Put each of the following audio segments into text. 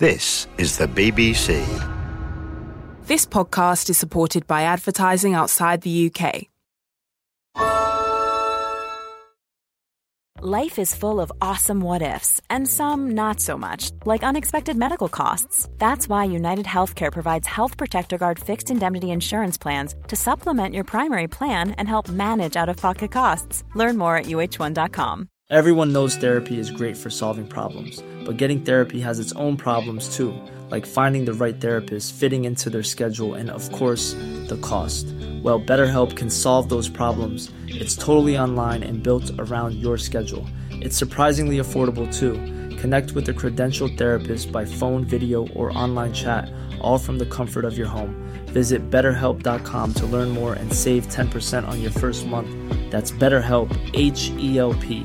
This is the BBC. This podcast is supported by advertising outside the UK. Life is full of awesome what-ifs, and some not so much, like unexpected medical costs. That's why United Healthcare provides Health Protector Guard fixed indemnity insurance plans to supplement your primary plan and help manage out-of-pocket costs. Learn more at uh1.com. Everyone knows therapy is great for solving problems, but getting therapy has its own problems too, like finding the right therapist, fitting into their schedule, and of course, the cost. Well, BetterHelp can solve those problems. It's totally online and built around your schedule. It's surprisingly affordable too. Connect with a credentialed therapist by phone, video, or online chat, all from the comfort of your home. Visit BetterHelp.com to learn more and save 10% on your first month. That's BetterHelp, H-E-L-P.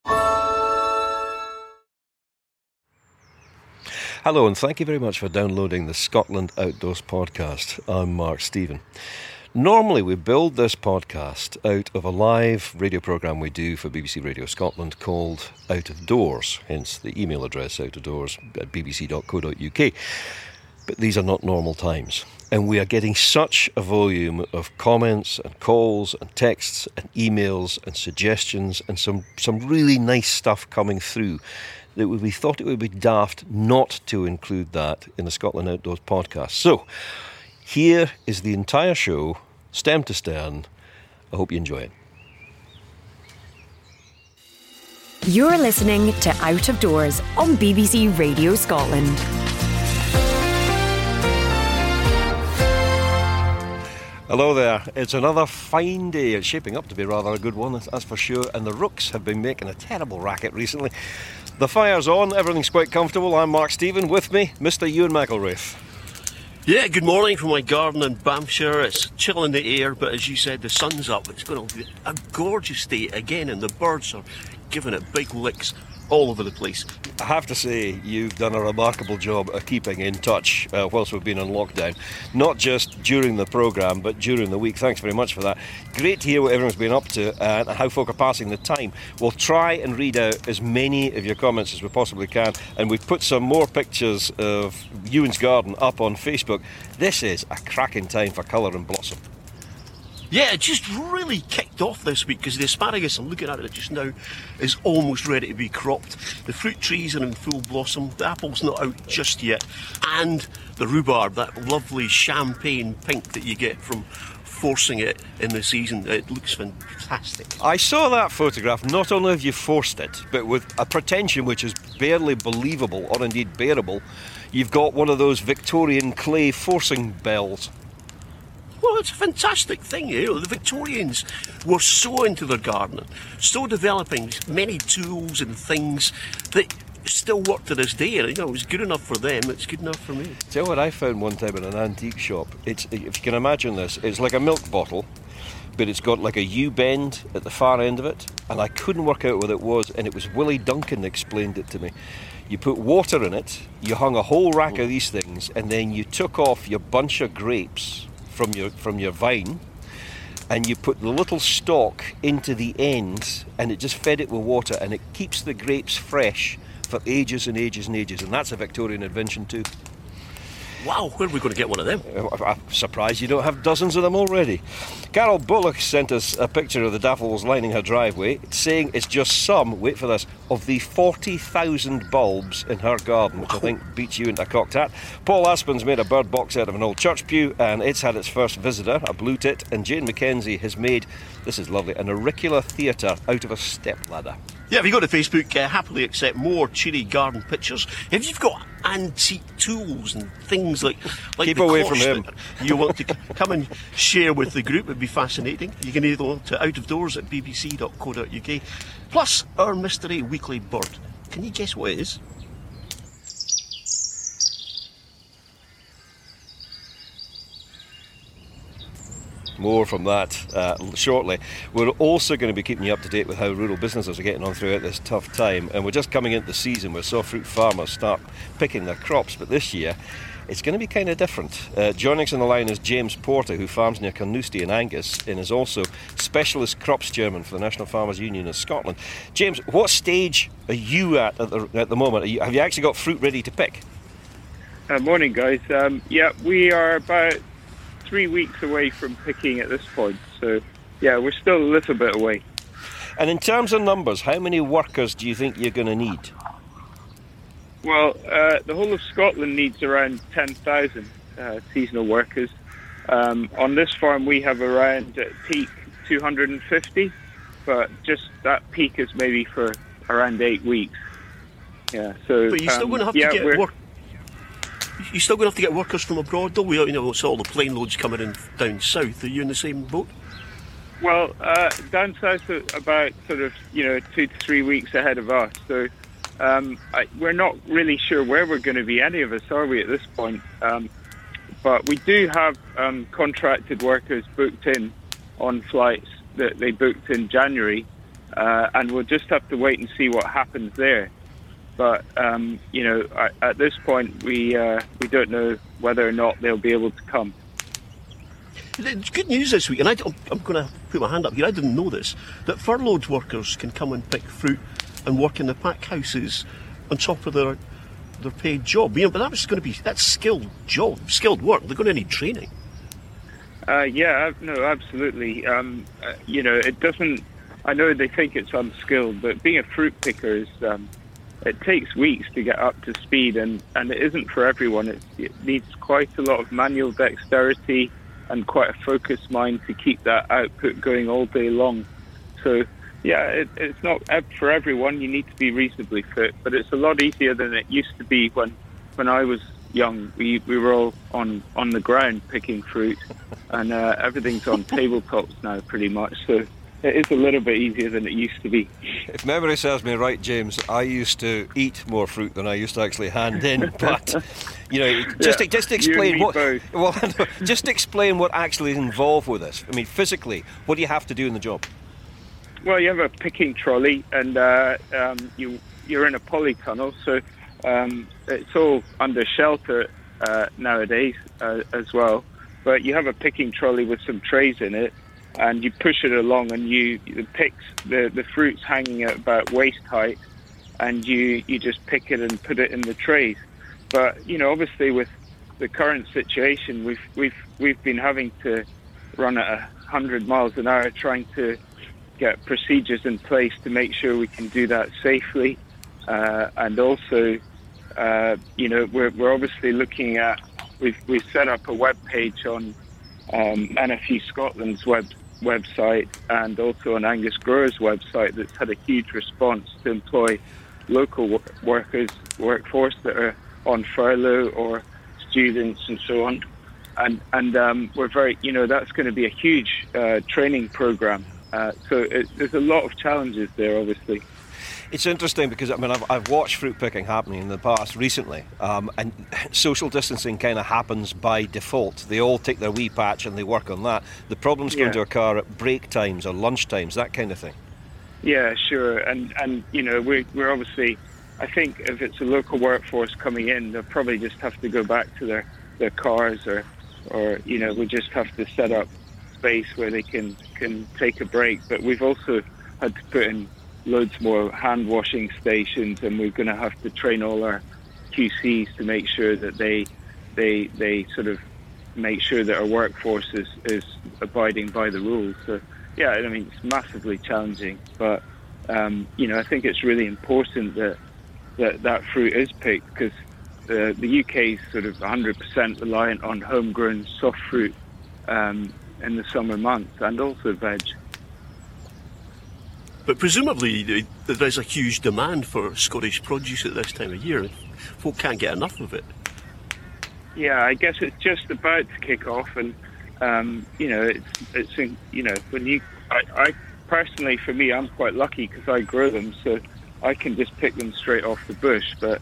Hello, and thank you very much for downloading the Scotland Outdoors podcast. I'm Mark Stephen. Normally, we build this podcast out of a live radio programme we do for BBC Radio Scotland called Out of Doors, hence the email address outofdoors@bbc.co.uk. But these are not normal times, and we are getting such a volume of comments and calls and texts and emails and suggestions and some really nice stuff coming through that we thought it would be daft not to include that in the Scotland Outdoors podcast. So, here is the entire show, stem to stern. I hope you enjoy it. You're listening to Out of Doors on BBC Radio Scotland. Hello there. It's another fine day. It's shaping up to be rather a good one, that's for sure. And the rooks have been making a terrible racket recently. The fire's on, everything's quite comfortable. I'm Mark Stephen. With me, Mr. Ewan McElraith. Yeah, good morning from my garden in Banffshire. It's chill in the air, but as you said, the sun's up. It's going to be a gorgeous day again, and the birds are giving it big licks all over the place. I have to say, you've done a remarkable job of keeping in touch whilst we've been on lockdown. Not just during the programme, but during the week. Thanks very much for that. Great to hear what everyone's been up to and how folk are passing the time. We'll try and read out as many of your comments as we possibly can, and we've put some more pictures of Ewan's garden up on Facebook. This is a cracking time for colour and blossom. Yeah, it just really kicked off this week because the asparagus, I'm looking at it just now, is almost ready to be cropped. The fruit trees are in full blossom, the apple's not out just yet, and the rhubarb, that lovely champagne pink that you get from forcing it in the season, it looks fantastic. I saw that photograph. Not only have you forced it, but with a pretension which is barely believable or indeed bearable, you've got one of those Victorian clay forcing bells. Well, it's a fantastic thing, you know. The Victorians were so into their gardening, so developing many tools and things that still work to this day. And, you know, it was good enough for them, it's good enough for me. Tell you what I found one time in an antique shop. It's, if you can imagine this, it's like a milk bottle, but it's got like a U-bend at the far end of it, and I couldn't work out what it was, and it was Willie Duncan that explained it to me. You put water in it, you hung a whole rack of these things, and then you took off your bunch of grapes from your vine, and you put the little stalk into the end, and it just fed it with water, and it keeps the grapes fresh for ages and ages and ages. And that's a Victorian invention too. Wow, where are we going to get one of them? I'm surprised you don't have dozens of them already. Carol Bullock sent us a picture of the daffodils lining her driveway, saying it's just some, wait for this, of the 40,000 bulbs in her garden, which I think beats you into a cocked hat. Paul Aspen's made a bird box out of an old church pew, and it's had its first visitor, a blue tit, and Jane Mackenzie has made, this is lovely, an auricular theatre out of a stepladder. Yeah, if you go to Facebook, happily accept more cheery garden pictures. If you've got antique tools and things like keep the away from him. You want to come and share with the group, it'd be fascinating. You can either go to outofdoors@bbc.co.uk. Plus our mystery weekly bird. Can you guess what it is? More from that shortly. We're also going to be keeping you up to date with how rural businesses are getting on throughout this tough time, and we're just coming into the season where soft fruit farmers start picking their crops, but this year it's going to be kind of different. Joining us on the line is James Porter, who farms near Carnoustie in Angus and is also Specialist Crops Chairman for the National Farmers Union of Scotland. James, what stage are you at the moment? Have you actually got fruit ready to pick? Morning, guys. We are about 3 weeks away from picking at this point. So, we're still a little bit away. And in terms of numbers, how many workers do you think you're going to need? Well, the whole of Scotland needs around 10,000 seasonal workers. On this farm, we have around, at peak, 250. But just that peak is maybe for around 8 weeks. Yeah, so... But you're still going to have to get work... You're still going to have to get workers from abroad, though. It's all the plane loads coming in down south. Are you in the same boat? Well, down south about 2 to 3 weeks ahead of us. So we're not really sure where we're going to be, any of us, are we, at this point? But we do have contracted workers booked in on flights that they booked in January, and we'll just have to wait and see what happens there. But, at this point, we don't know whether or not they'll be able to come. It's good news this week, and I'm going to put my hand up here, I didn't know this, that furloughed workers can come and pick fruit and work in the pack houses on top of their paid job. But that's skilled work. They're going to need training. No, absolutely. It doesn't... I know they think it's unskilled, but being a fruit picker is... it takes weeks to get up to speed, and it isn't for everyone. It needs quite a lot of manual dexterity and quite a focused mind to keep that output going all day long. So, it's not for everyone. You need to be reasonably fit, but it's a lot easier than it used to be when I was young. We were all on the ground picking fruit, and everything's on tabletops now pretty much. So it is a little bit easier than it used to be. If memory serves me right, James, I used to eat more fruit than I used to actually hand in. But just explain what. Well, just explain what actually is involved with this. I mean, physically, what do you have to do in the job? Well, you have a picking trolley, and you're in a polytunnel, so it's all under shelter nowadays as well. But you have a picking trolley with some trays in it, and you push it along, and the fruit's hanging at about waist height, and you just pick it and put it in the trays. But obviously with the current situation, we've been having to run at 100 miles an hour, trying to get procedures in place to make sure we can do that safely, and also we're obviously looking at we've set up a web page on NFU Scotland's website, and also on Angus Growers' website, that's had a huge response to employ local workforce that are on furlough, or students and so on. And we're very, that's going to be a huge training program. So there's a lot of challenges there, obviously. It's interesting because, I've watched fruit picking happening in the past recently, and social distancing kind of happens by default. They all take their wee patch and they work on that. The problem's going to occur at break times or lunch times, that kind of thing. Yeah, sure. And we're obviously, I think if it's a local workforce coming in, they'll probably just have to go back to their cars, or we just have to set up space where they can take a break. But we've also had to put in loads more hand washing stations, and we're going to have to train all our QCs to make sure that they sort of make sure that our workforce is abiding by the rules. So it's massively challenging, but I think it's really important that fruit is picked, because the UK is sort of 100% reliant on homegrown soft fruit in the summer months, and also veg. But presumably there's a huge demand for Scottish produce at this time of year. Folk can't get enough of it. Yeah, I guess it's just about to kick off, and I personally, for me, I'm quite lucky because I grow them, so I can just pick them straight off the bush. But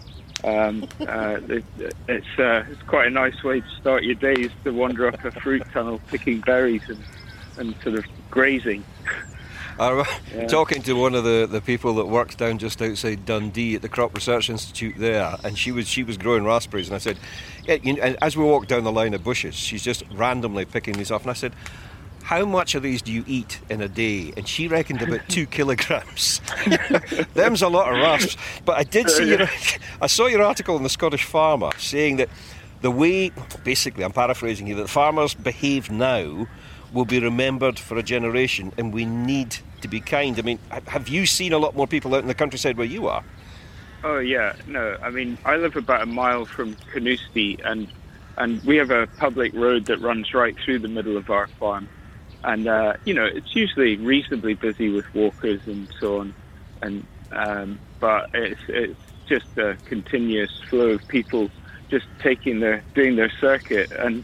it's quite a nice way to start your days, to wander up a fruit tunnel picking berries and sort of grazing. Talking to one of the people that works down just outside Dundee at the Crop Research Institute there, and she was growing raspberries, and I said, and as we walked down the line of bushes, she's just randomly picking these off, and I said, how much of these do you eat in a day? And she reckoned about 2 kilograms. Them's a lot of rasps. But I did see I saw your article in the Scottish Farmer saying that the way, basically, I'm paraphrasing you, that farmers behave now will be remembered for a generation, and we need to be kind. I mean, have you seen a lot more people out in the countryside where you are? Oh, yeah. No, I mean, I live about a mile from Carnoustie, and we have a public road that runs right through the middle of our farm. And, it's usually reasonably busy with walkers and so on. And but it's just a continuous flow of people just doing their circuit. And,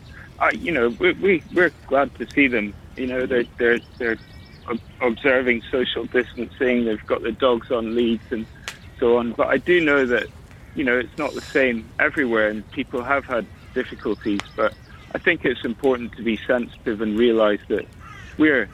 we're glad to see them. They're observing social distancing. They've got the dogs on leads and so on. But I do know that, it's not the same everywhere, and people have had difficulties. But I think it's important to be sensitive and realise that we're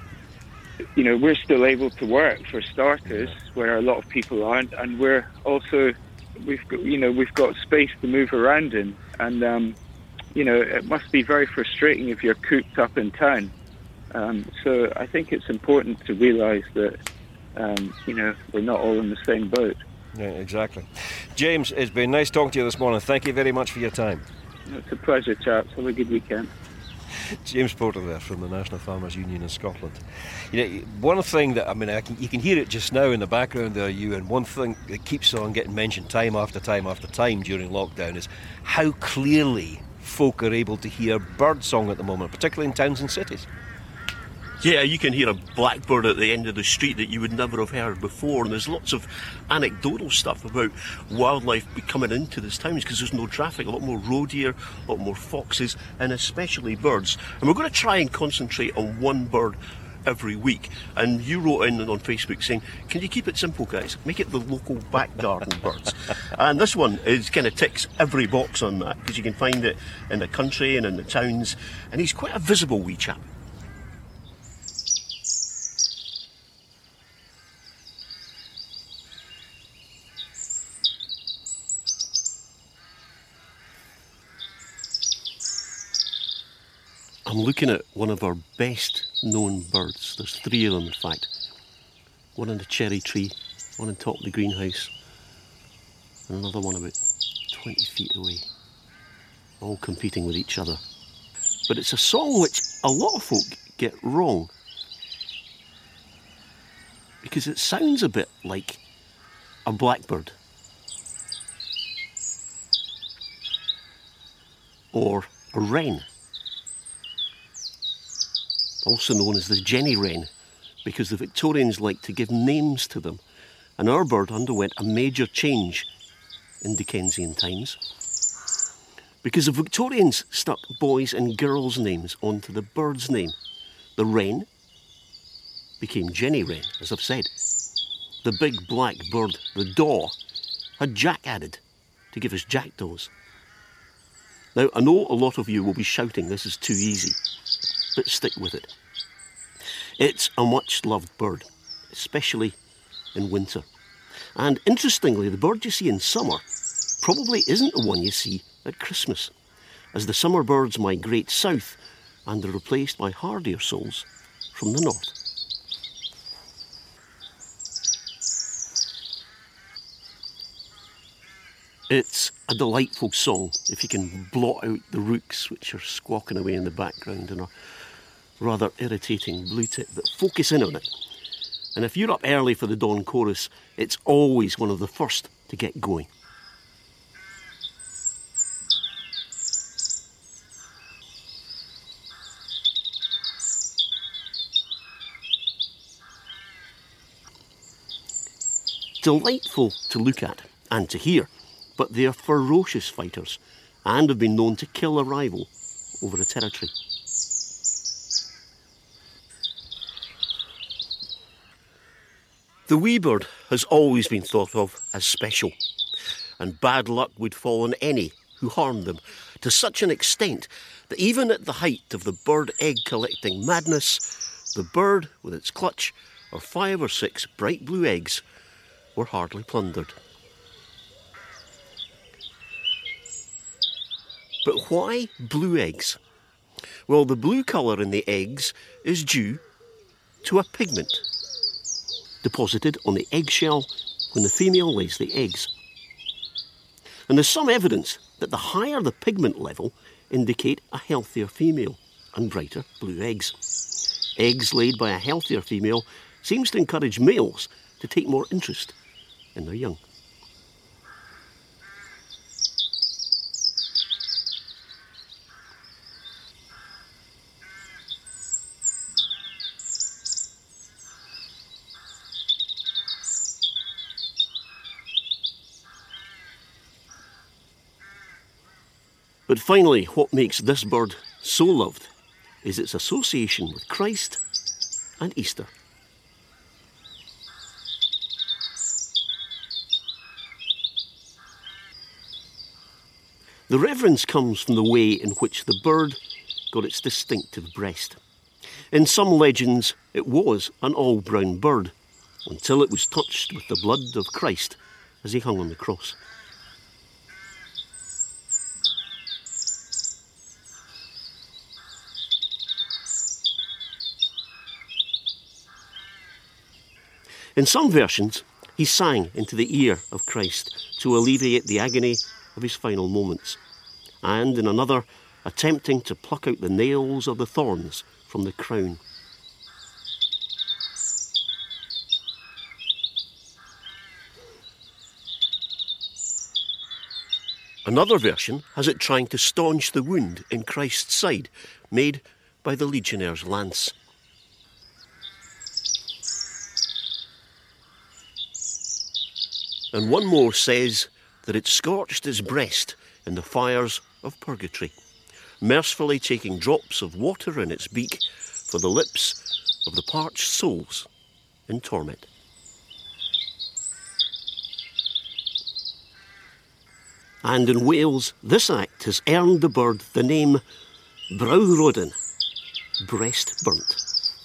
still able to work, for starters, where a lot of people aren't, and we're also we've got space to move around in, and it must be very frustrating if you're cooped up in town. So I think it's important to realise that we're not all in the same boat. Yeah, exactly. James, it's been nice talking to you this morning. Thank you very much for your time. It's a pleasure, chaps. Have a good weekend. James Porter there from the National Farmers Union in Scotland. One thing that, you can hear it just now in the background there, and one thing that keeps on getting mentioned time after time after time during lockdown is how clearly folk are able to hear birdsong at the moment, particularly in towns and cities. Yeah, you can hear a blackbird at the end of the street that you would never have heard before, and there's lots of anecdotal stuff about wildlife coming into these towns because there's no traffic, a lot more roe deer, a lot more foxes, and especially birds. And we're going to try and concentrate on one bird every week. And you wrote in on Facebook saying, can you keep it simple, guys? Make it the local back garden birds. And this one kind of ticks every box on that, because you can find it in the country and in the towns, and he's quite a visible wee chap. I'm looking at one of our best known birds. There's 3 of them, in fact. One in the cherry tree, one on top of the greenhouse, and another one about 20 feet away, all competing with each other. But it's a song which a lot of folk get wrong, because it sounds a bit like a blackbird or a wren, also known as the Jenny wren, because the Victorians liked to give names to them, and our bird underwent a major change in Dickensian times, because the Victorians stuck boys' and girls' names onto the bird's name. The wren became Jenny wren, as I've said. The big black bird, the daw, had Jack added to give us jackdaws. Now, I know a lot of you will be shouting this is too easy, but stick with it. It's a much-loved bird, especially in winter. And interestingly, the bird you see in summer probably isn't the one you see at Christmas, as the summer birds migrate south and are replaced by hardier souls from the north. It's a delightful song if you can blot out the rooks which are squawking away in the background and are rather irritating blue tip, but focus in on it. And if you're up early for the dawn chorus, it's always one of the first to get going. Delightful to look at and to hear, but they are ferocious fighters and have been known to kill a rival over a territory. The wee bird has always been thought of as special, and bad luck would fall on any who harmed them, to such an extent that even at the height of the bird egg collecting madness, the bird with its clutch of 5 or 6 bright blue eggs were hardly plundered. But why blue eggs? Well, the blue colour in the eggs is due to a pigment deposited on the eggshell when the female lays the eggs. And there's some evidence that the higher the pigment level indicate a healthier female and brighter blue eggs. Eggs laid by a healthier female seems to encourage males to take more interest in their young. But finally, what makes this bird so loved is its association with Christ and Easter. The reverence comes from the way in which the bird got its distinctive breast. In some legends, it was an all-brown bird until it was touched with the blood of Christ as he hung on the cross. In some versions, he sang into the ear of Christ to alleviate the agony of his final moments, and in another, attempting to pluck out the nails of the thorns from the crown. Another version has it trying to staunch the wound in Christ's side, made by the legionnaire's lance. And one more says that it scorched his breast in the fires of purgatory, mercifully taking drops of water in its beak for the lips of the parched souls in torment. And in Wales, this act has earned the bird the name Brawrodden, breast burnt.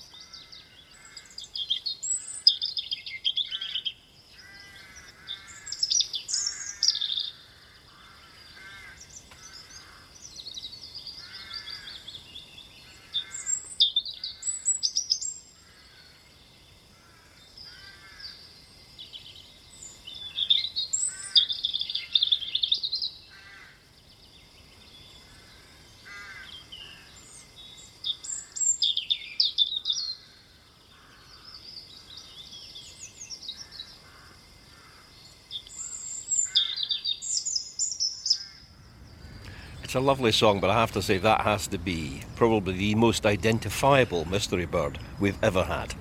It's a lovely song, but I have to say that has to be probably the most identifiable mystery bird we've ever had.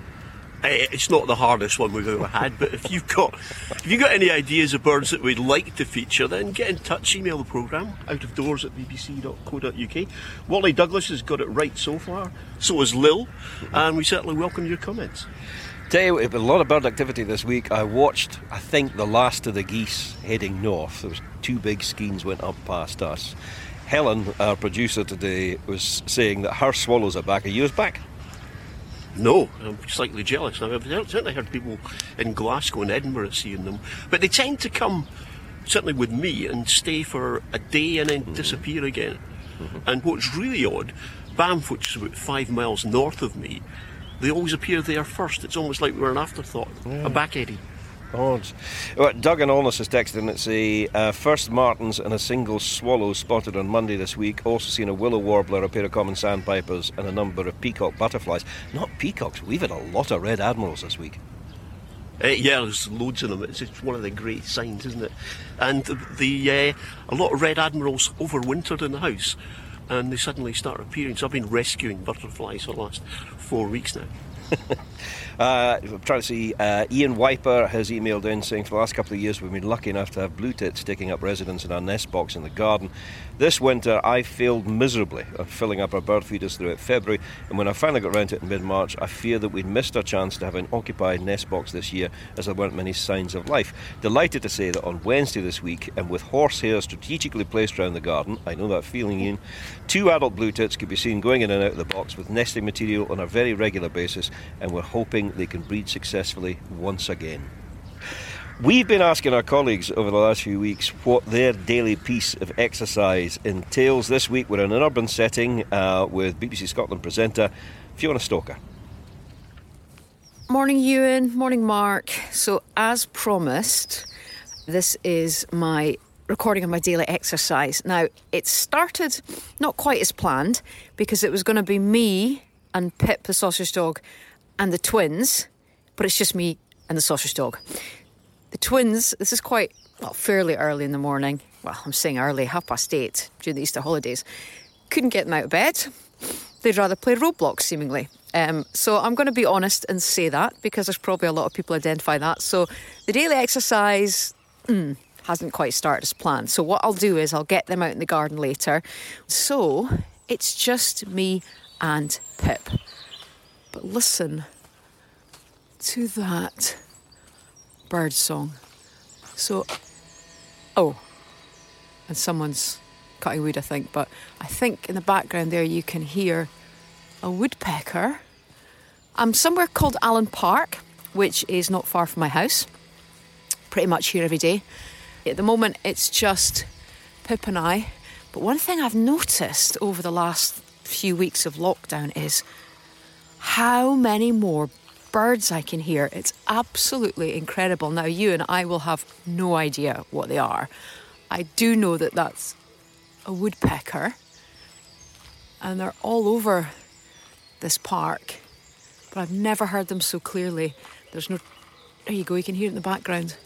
It's not the hardest one we've ever had, but if you've got any ideas of birds that we'd like to feature, then get in touch, email the programme, outofdoors@bbc.co.uk. Wally Douglas has got it right so far, so has Lil, and we certainly welcome your comments. Tell you, a lot of bird activity this week. I watched, I think, the last of the geese heading north. There was 2 big skeins went up past us. Helen, our producer today, was saying that her swallows are back. Are yours back? No, I'm slightly jealous. I've certainly heard people in Glasgow and Edinburgh seeing them, but they tend to come, certainly with me, and stay for a day and then disappear again. And what's really odd, Banff, which is about 5 miles north of me, they always appear there first. It's almost like we're an afterthought, a back eddy. Odd. Well, Doug and Honest has texted in. It's a first martins and a single swallow spotted on Monday this week. Also seen a willow warbler, a pair of common sandpipers, and a number of peacock butterflies. Not peacocks. We've had a lot of red admirals this week. Yeah, there's loads of them. It's one of the great signs, isn't it? And a lot of red admirals overwintered in the house, and they suddenly start appearing. So I've been rescuing butterflies for the last 4 weeks now. I'm trying to see, Ian Wiper has emailed in saying for the last couple of years we've been lucky enough to have blue tits taking up residence in our nest box in the garden. This winter I failed miserably at filling up our bird feeders throughout February, and when I finally got round to it in mid-March, I fear that we'd missed our chance to have an occupied nest box this year, as there weren't many signs of life. Delighted to say that on Wednesday this week, and with horsehair strategically placed around the garden, I know that feeling, Ian, 2 adult blue tits could be seen going in and out of the box with nesting material on a very regular basis, and we're hoping they can breed successfully once again. We've been asking our colleagues over the last few weeks what their daily piece of exercise entails. This week we're in an urban setting with BBC Scotland presenter Fiona Stoker. Morning, Ewan. Morning, Mark. So, as promised, this is my recording of my daily exercise. Now, it started not quite as planned because it was going to be me and Pip, the sausage dog, and the twins, but it's just me and the sausage dog. The twins, this is quite, fairly early in the morning. Well, I'm saying early, 8:30 during the Easter holidays. Couldn't get them out of bed. They'd rather play Roblox, seemingly. So I'm going to be honest and say that, because there's probably a lot of people identify that. So the daily exercise hasn't quite started as planned. So what I'll do is I'll get them out in the garden later. So it's just me and Pip. But listen to that bird song. So, and someone's cutting wood, I think, but I think in the background there you can hear a woodpecker. I'm somewhere called Allen Park, which is not far from my house. Pretty much here every day. At the moment it's just Pip and I, but one thing I've noticed over the last few weeks of lockdown is how many more birds I can hear. It's absolutely incredible. Now, you and I will have no idea what they are. I do know that that's a woodpecker, and they're all over this park, but I've never heard them so clearly. There you go, you can hear it in the background.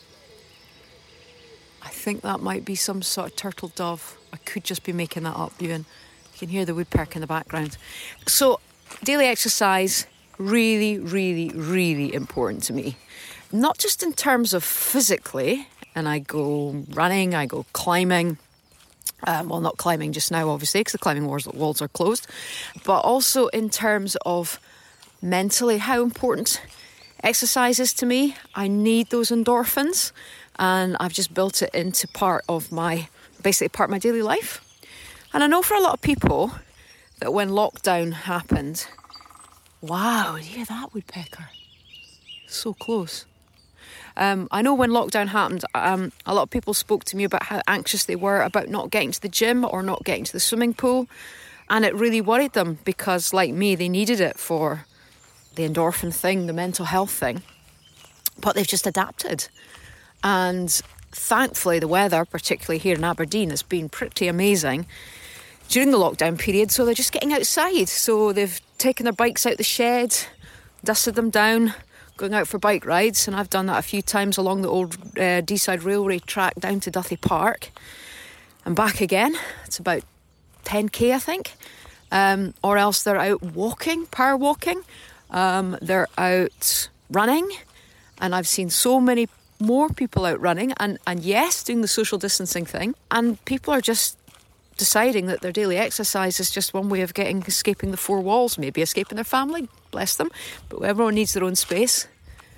I think that might be some sort of turtle dove. I could just be making that up, Ewan. You can hear the woodpecker in the background. So, daily exercise, really, really, really important to me. Not just in terms of physically, and I go running, I go climbing. Well, not climbing just now, obviously, because the climbing walls are closed. But also in terms of mentally, how important exercise is to me. I need those endorphins, and I've just built it into part of my daily life. And I know for a lot of people that when lockdown happened, wow, do you hear that woodpecker? So close. I know when lockdown happened, a lot of people spoke to me about how anxious they were about not getting to the gym or not getting to the swimming pool. And it really worried them because, like me, they needed it for the endorphin thing, the mental health thing. But they've just adapted. And thankfully, the weather, particularly here in Aberdeen, has been pretty amazing during the lockdown period. So they're just getting outside. So they've taken their bikes out the shed, dusted them down, going out for bike rides, and I've done that a few times along the old Deeside Railway track down to Duthie Park and back again. It's about 10k, I think. Or else they're out walking, power walking. They're out running, and I've seen so many more people out running and yes, doing the social distancing thing, and people are just deciding that their daily exercise is just one way of escaping the four walls, maybe escaping their family, bless them, but everyone needs their own space.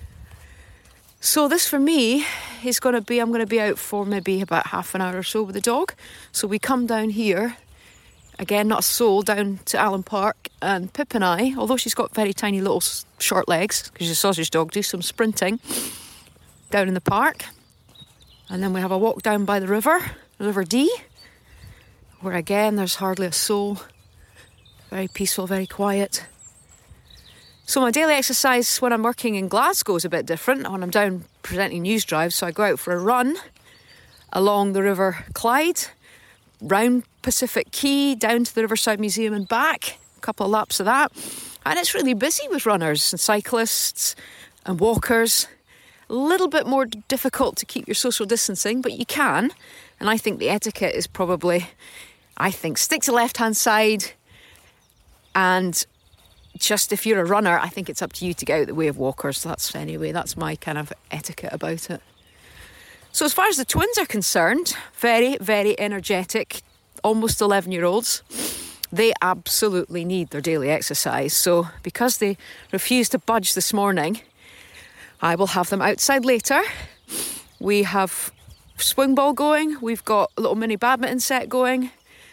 So this for me is I'm going to be out for maybe about half an hour or so with the dog. So we come down here, again, not a soul, down to Allen Park, and Pip and I, although she's got very tiny little short legs, because she's a sausage dog, do some sprinting down in the park. And then we have a walk down by the River Dee, where again there's hardly a soul. Very peaceful, very quiet. So my daily exercise when I'm working in Glasgow is a bit different. When I'm down presenting news drives, so I go out for a run along the River Clyde, round Pacific Quay, down to the Riverside Museum and back. A couple of laps of that. And it's really busy with runners and cyclists and walkers. A little bit more difficult to keep your social distancing, but you can. And I think the etiquette is probably, stick to left-hand side. And just if you're a runner, I think it's up to you to get out the way of walkers. That's my kind of etiquette about it. So as far as the twins are concerned, very, very energetic, almost 11-year-olds. They absolutely need their daily exercise. So because they refused to budge this morning, I will have them outside later. We have swing ball going. We've got a little mini badminton set going.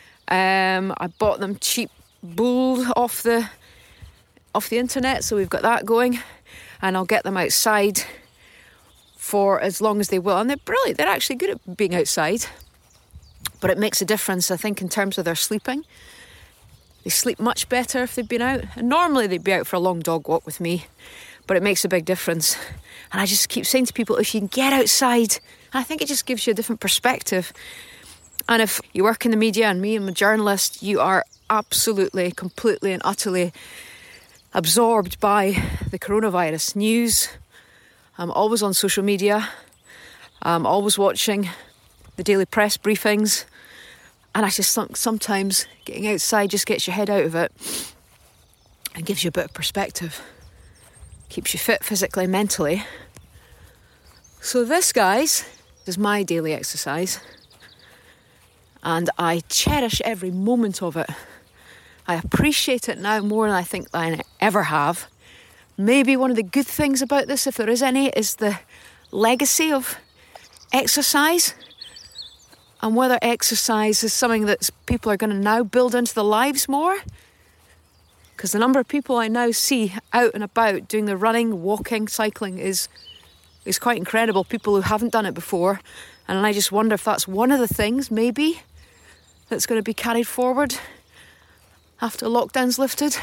I bought them cheap bull off the internet, so we've got that going. And I'll get them outside for as long as they will. And they're brilliant. They're actually good at being outside. But it makes a difference, I think, in terms of their sleeping. They sleep much better if they've been out. And normally they'd be out for a long dog walk with me. But it makes a big difference. And I just keep saying to people, if you can get outside, I think it just gives you a different perspective. And if you work in the media, and me, I'm a journalist, you are absolutely, completely and utterly absorbed by the coronavirus news. I'm always on social media. I'm always watching the daily press briefings. And I just think sometimes getting outside just gets your head out of it and gives you a bit of perspective. Keeps you fit physically and mentally. So this, guys, is my daily exercise. And I cherish every moment of it. I appreciate it now more than I think I ever have. Maybe one of the good things about this, if there is any, is the legacy of exercise. And whether exercise is something that people are going to now build into their lives more. Because the number of people I now see out and about doing the running, walking, cycling is quite incredible. People who haven't done it before. And I just wonder if that's one of the things, maybe, that's going to be carried forward after lockdown's lifted.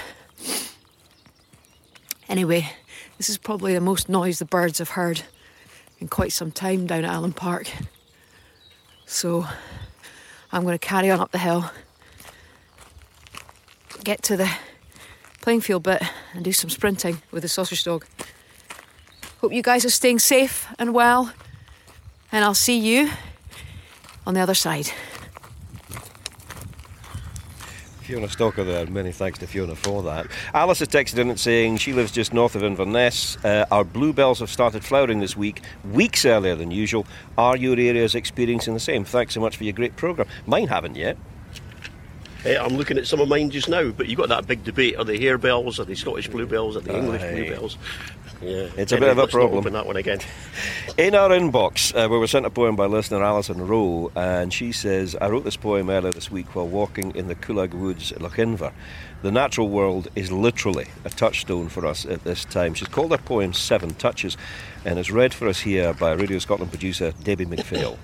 Anyway, this is probably the most noise the birds have heard in quite some time down at Allen Park. So I'm going to carry on up the hill, get to the playing field bit and do some sprinting with the sausage dog. Hope you guys are staying safe and well, and I'll see you on the other side. Fiona Stalker there, many thanks to Fiona for that. Alice has texted in and saying she lives just north of Inverness. Our bluebells have started flowering this week, weeks earlier than usual. Are your areas experiencing the same? Thanks so much for your great programme. Mine haven't yet. I'm looking at some of mine just now, but you've got that big debate. Are they harebells, are they Scottish bluebells, are they English bluebells? Yeah, it's a bit of a problem. Open that one again. In our inbox, we were sent a poem by listener Alison Rowe, and she says, I wrote this poem earlier this week while walking in the Coolag Woods at Lochinver. The natural world is literally a touchstone for us at this time. She's called her poem 7 Touches, and is read for us here by Radio Scotland producer Debbie McPhail.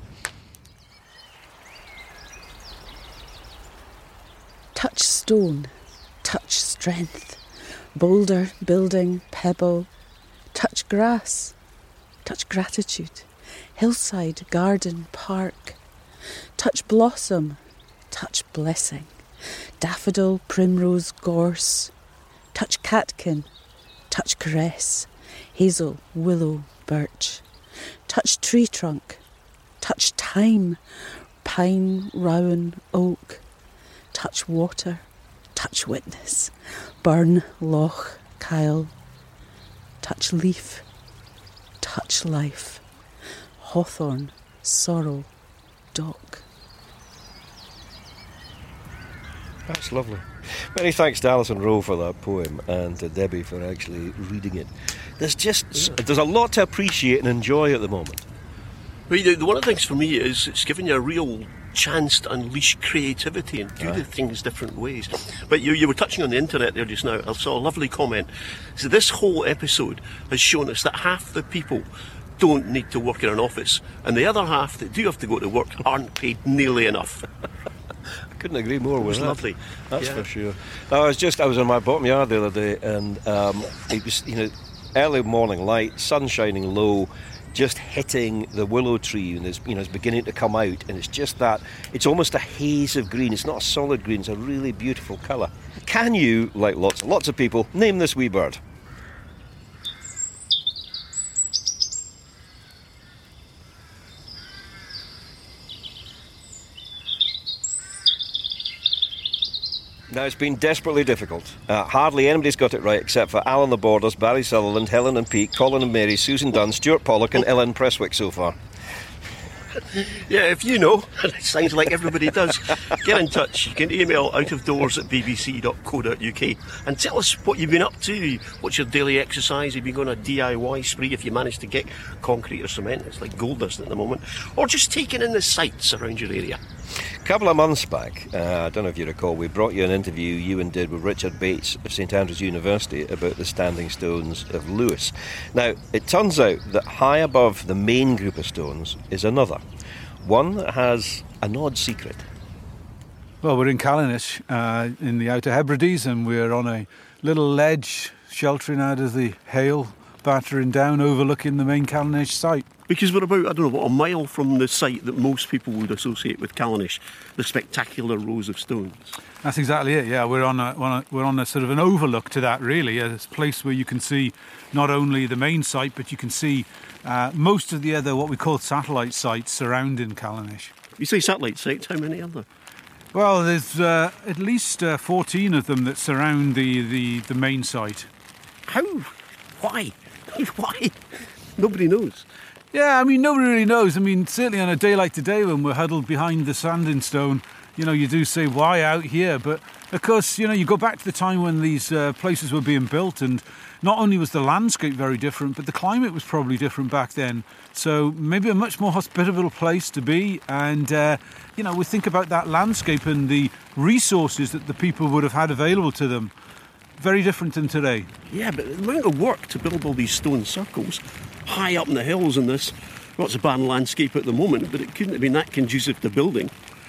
Touch stone, touch strength, boulder, building, pebble, touch grass, touch gratitude, hillside, garden, park, touch blossom, touch blessing, daffodil, primrose, gorse, touch catkin, touch caress, hazel, willow, birch, touch tree trunk, touch time, pine, rowan, oak, touch water, touch witness, burn, loch, kyle, touch leaf, touch life, hawthorn, sorrow, dock. That's lovely. Many thanks to Alison Rowe for that poem, and to Debbie for actually reading it. There's a lot to appreciate and enjoy at the moment. Well, one of the things for me is it's giving you a real chance to unleash creativity and do the things different ways. But you were touching on the internet there just now. I saw a lovely comment. So this whole episode has shown us that half the people don't need to work in an office, and the other half that do have to go to work aren't paid nearly enough. I couldn't agree more with that. It was lovely. That's for sure. I was in my bottom yard the other day, and it was early morning light, sun shining low, just hitting the willow tree, and it's beginning to come out, and it's just that, it's almost a haze of green. It's not a solid green, it's a really beautiful colour. Can you, like lots of people, name this wee bird? Now, it's been desperately difficult. Hardly anybody's got it right except for Alan the Borders, Barry Sutherland, Helen and Pete, Colin and Mary, Susan Dunn, Stuart Pollock and Ellen Presswick so far. Yeah, if you know, and it sounds like everybody does, get in touch. You can email outofdoors@bbc.co.uk and tell us what you've been up to. What's your daily exercise? Have you gone on a DIY spree if you managed to get concrete or cement? It's like gold dust at the moment. Or just taking in the sights around your area. A couple of months back, I don't know if you recall, we brought you an interview Ewan did with Richard Bates of St Andrews University about the standing stones of Lewis. Now, it turns out that high above the main group of stones is another, one that has an odd secret. Well, we're in Callanish, in the Outer Hebrides, and we're on a little ledge sheltering out of the hail battering down, overlooking the main Callanish site. Because we're about, I don't know, a mile from the site that most people would associate with Callanish, the spectacular rows of stones. That's exactly it, yeah. We're on a sort of an overlook to that, really, a place where you can see not only the main site, but you can see most of the other, what we call satellite sites surrounding Callanish. You say satellite sites, how many are there? Well, there's at least 14 of them that surround the main site. How? Why? Why? Nobody knows. Yeah, I mean, nobody really knows. I mean, certainly on a day like today when we're huddled behind the sanding stone, you know, you do say, why out here? But, of course, you know, you go back to the time when these places were being built, and not only was the landscape very different, but the climate was probably different back then. So maybe a much more hospitable place to be. And, you know, we think about that landscape and the resources that the people would have had available to them. Very different than today. Yeah, but the amount of work to build all these stone circles high up in the hills in this, well, it's a barren landscape at the moment, but it couldn't have been that conducive to building.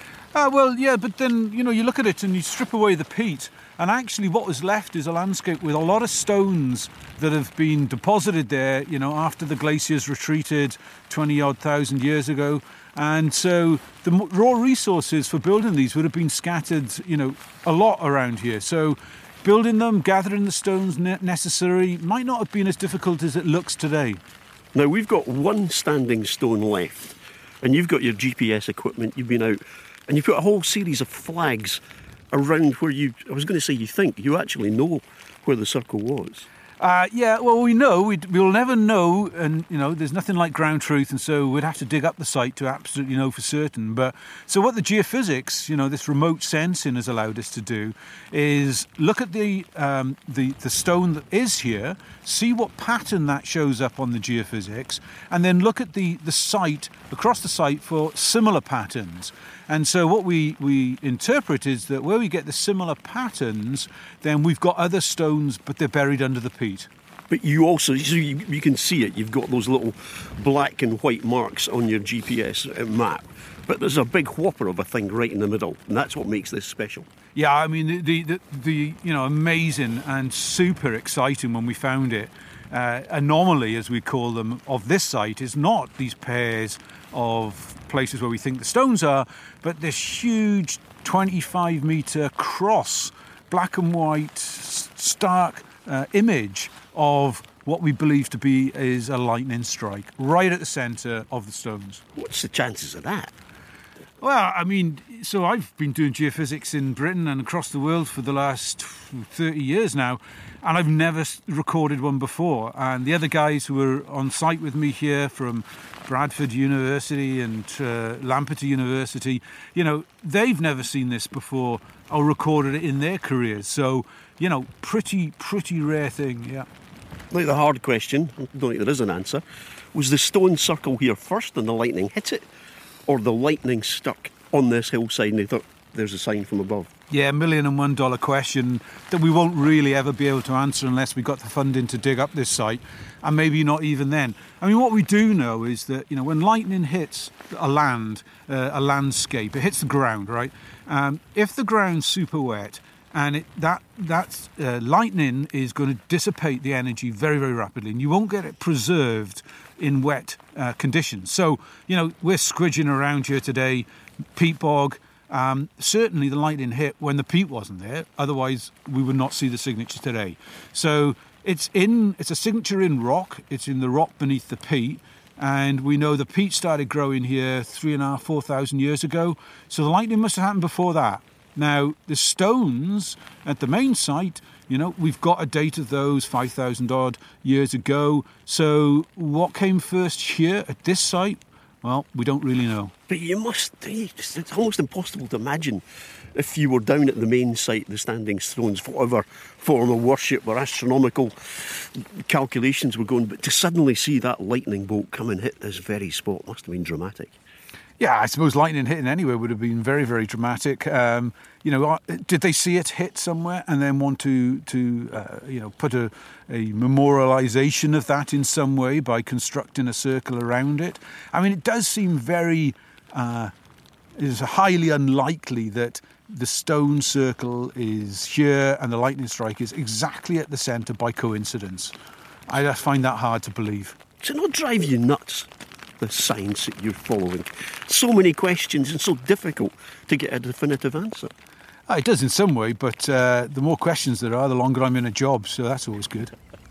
Well, yeah, but then, you know, you look at it and you strip away the peat, and actually what was left is a landscape with a lot of stones that have been deposited there, you know, after the glaciers retreated 20-odd thousand years ago. And so the raw resources for building these would have been scattered, you know, a lot around here. So building them, gathering the stones necessary, might not have been as difficult as it looks today. Now, we've got one standing stone left, and you've got your GPS equipment, you've been out, and you've got a whole series of flags around where you think, you actually know where the circle was. Yeah, well, we know, we'll never know, and, you know, there's nothing like ground truth, and so we'd have to dig up the site to absolutely know for certain. But so what the geophysics, you know, this remote sensing has allowed us to do is look at the stone that is here, see what pattern that shows up on the geophysics, and then look at the site, across the site, for similar patterns. And so what we interpret is that where we get the similar patterns, then we've got other stones, but they're buried under the peat. But you also, so you can see it, you've got those little black and white marks on your GPS map, but there's a big whopper of a thing right in the middle, and that's what makes this special. Yeah, I mean, the you know, amazing and super exciting when we found it. Anomaly, as we call them, of this site is not these pairs of places where we think the stones are, but this huge 25-metre cross, black and white, stark image of what we believe to be is a lightning strike right at the centre of the stones. What's the chances of that? Well, I mean, so I've been doing geophysics in Britain and across the world for the last 30 years now, and I've never recorded one before. And the other guys who were on site with me here from Bradford University and Lampeter University, you know, they've never seen this before or recorded it in their careers. So, you know, pretty rare thing, yeah. Like the hard question, I don't think there is an answer, was the stone circle here first and the lightning hit it? Or the lightning stuck on this hillside and they thought, there's a sign from above? Yeah, $1 million and $1 question that we won't really ever be able to answer unless we got the funding to dig up this site, and maybe not even then. I mean, what we do know is that, you know, when lightning hits a landscape, it hits the ground, right? If the ground's super wet, and that lightning is going to dissipate the energy very, very rapidly, and you won't get it preserved in wet conditions. So, you know, we're squidging around here today, peat bog. Certainly the lightning hit when the peat wasn't there, otherwise we would not see the signature today. So it's a signature in rock, it's in the rock beneath the peat, and we know the peat started growing here 3,500, 4,000 years ago, so the lightning must have happened before that. Now, the stones at the main site, you know, we've got a date of those 5,000 odd years ago. So what came first here at this site? Well, we don't really know. But you must, it's almost impossible to imagine if you were down at the main site, the Standing Stones, whatever form of worship or astronomical calculations were going, but to suddenly see that lightning bolt come and hit this very spot must have been dramatic. Yeah, I suppose lightning hitting anywhere would have been very, very dramatic. Did they see it hit somewhere and then want to put a memorialisation of that in some way by constructing a circle around it? I mean, it does seem very... it is highly unlikely that the stone circle is here and the lightning strike is exactly at the centre by coincidence. I find that hard to believe. Does it not drive you nuts, the science that you're following? So many questions and so difficult to get a definitive answer. It does in some way, but the more questions there are, the longer I'm in a job, so that's always good.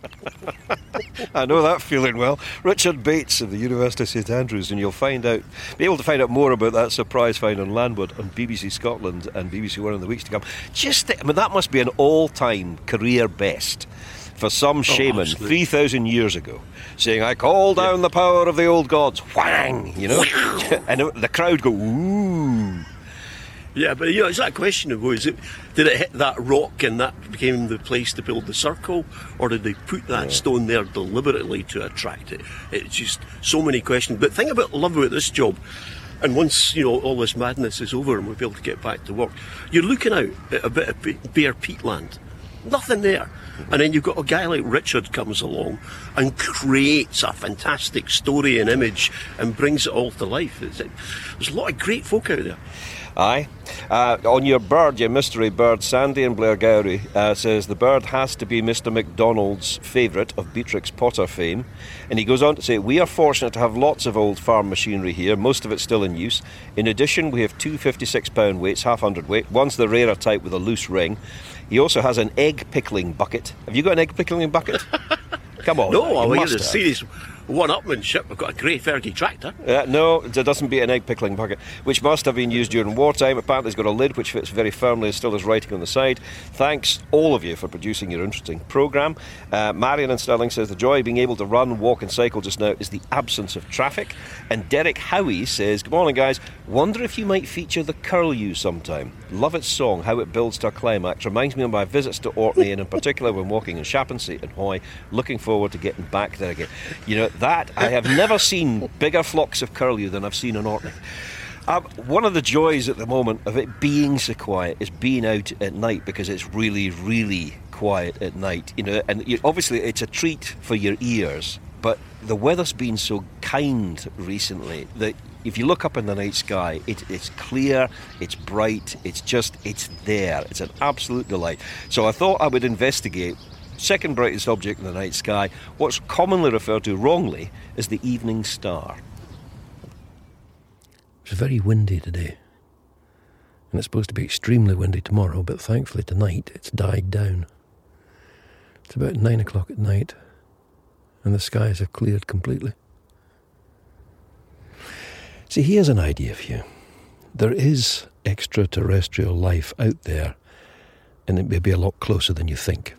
I know that feeling well. Richard Bates of the University of St Andrews, and you'll be able to find out more about that surprise find on landward on BBC Scotland and BBC One in the weeks to come. That must be an all-time career best for some shaman 3,000 years ago, saying, "I call down the power of the old gods." Whang! And the crowd go, "Ooh." Yeah, but it's that question of, did it hit that rock and that became the place to build the circle, or did they put that stone there deliberately to attract it? It's just so many questions. But the thing love about this job, and once all this madness is over and we'll be able to get back to work, you're looking out at a bit of bare peatland, nothing there. And then you've got a guy like Richard comes along and creates a fantastic story and image and brings it all to life. There's a lot of great folk out there. Aye. On your mystery bird, Sandy in Blairgowrie says the bird has to be Mr. McDonald's favourite of Beatrix Potter fame. And he goes on to say, "We are fortunate to have lots of old farm machinery here, most of it still in use. In addition, we have two 56-pound weights, half hundredweight. One's the rarer type with a loose ring. He also has an egg pickling bucket." Have you got an egg pickling bucket? Come on. No, I mean, it's serious one-upmanship. We've got a great Fergie tractor. No, there doesn't beat an egg pickling bucket, which must have been used during wartime. Apparently it's got a lid which fits very firmly and still has writing on the side. Thanks, all of you, for producing your interesting programme. Marion in Stirling says the joy of being able to run, walk and cycle just now is the absence of traffic. And Derek Howie says, "Good morning, guys. Wonder if you might feature the Curlew sometime. Love its song, how it builds to a climax. Reminds me of my visits to Orkney, and in particular when walking in Shappensea and Hoy. Looking forward to getting back there again." That, I have never seen bigger flocks of curlew than I've seen in Orkney. One of the joys at the moment of it being so quiet is being out at night, because it's really, really quiet at night. Obviously it's a treat for your ears, but the weather's been so kind recently that if you look up in the night sky, it's clear, it's bright, it's there. It's an absolute delight. So I thought I would investigate second brightest object in the night sky, what's commonly referred to wrongly as the evening star. It's very windy today, and it's supposed to be extremely windy tomorrow, but thankfully tonight it's died down. It's about 9 o'clock at night, and the skies have cleared completely. See, here's an idea for you. There is extraterrestrial life out there, and it may be a lot closer than you think.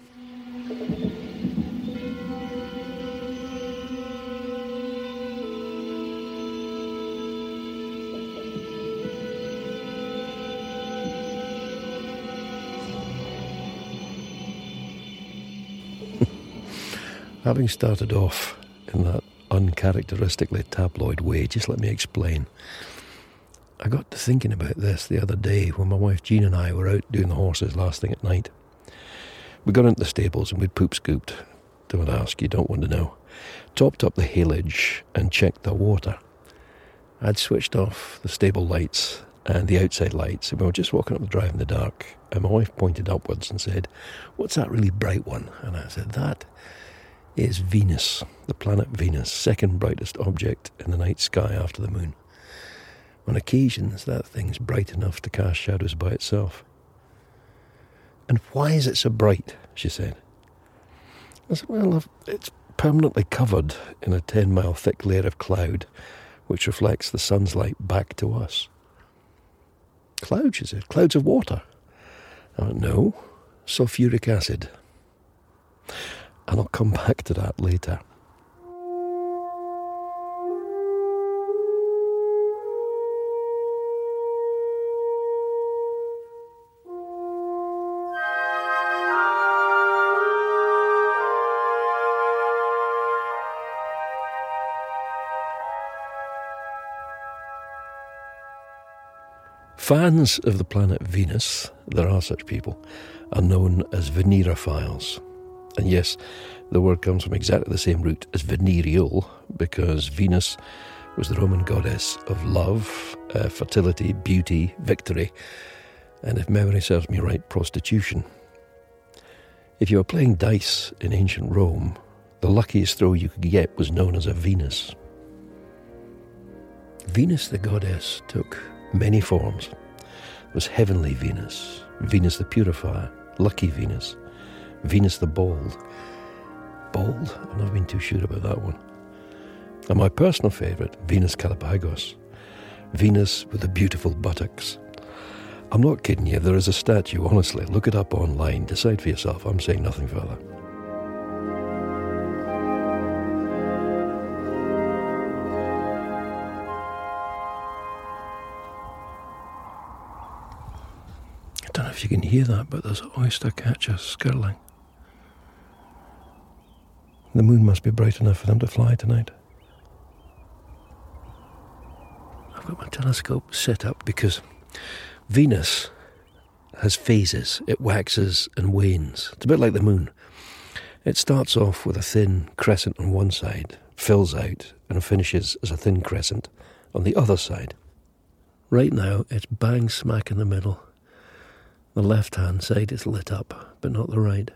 Having started off in that uncharacteristically tabloid way, just let me explain. I got to thinking about this the other day when my wife Jean and I were out doing the horses last thing at night. We got into the stables and we'd poop-scooped. Don't ask, you don't want to know. Topped up the haylage and checked the water. I'd switched off the stable lights and the outside lights, and we were just walking up the drive in the dark, and my wife pointed upwards and said, "What's that really bright one?" And I said, "That is Venus, the planet Venus, second brightest object in the night sky after the moon. On occasions, that thing's bright enough to cast shadows by itself." "And why is it so bright?" she said. I said, "Well, it's permanently covered in a 10-mile thick layer of cloud, which reflects the sun's light back to us." "Clouds," she said. "Clouds of water." I went, "No, sulfuric acid." And I'll come back to that later. Fans of the planet Venus, there are such people, are known as venerophiles. And yes, the word comes from exactly the same root as venereal, because Venus was the Roman goddess of love, fertility, beauty, victory, and if memory serves me right, prostitution. If you were playing dice in ancient Rome, the luckiest throw you could get was known as a Venus. Venus the goddess took many forms. There was heavenly Venus, Venus the purifier, lucky Venus, Venus the bold. Bold? I've never been too sure about that one. And my personal favourite, Venus Galapagos, Venus with the beautiful buttocks. I'm not kidding you, there is a statue, honestly. Look it up online, decide for yourself. I'm saying nothing further. I don't know if you can hear that, but there's oyster catchers skirling. The moon must be bright enough for them to fly tonight. I've got my telescope set up because Venus has phases. It waxes and wanes. It's a bit like the moon. It starts off with a thin crescent on one side, fills out, and finishes as a thin crescent on the other side. Right now, it's bang smack in the middle. The left-hand side is lit up, but not the right.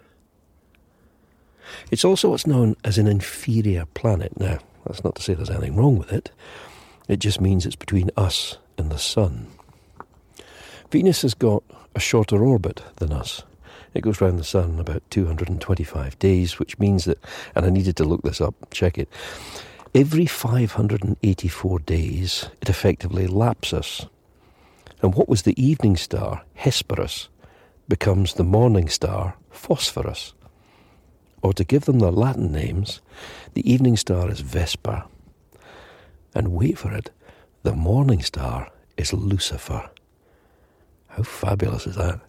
It's also what's known as an inferior planet. Now, that's not to say there's anything wrong with it. It just means it's between us and the sun. Venus has got a shorter orbit than us. It goes round the sun in about 225 days, which means that, and I needed to look this up, check it, every 584 days it effectively laps us. And what was the evening star, Hesperus, becomes the morning star, Phosphorus. Or to give them their Latin names, the evening star is Vesper. And wait for it, the morning star is Lucifer. How fabulous is that?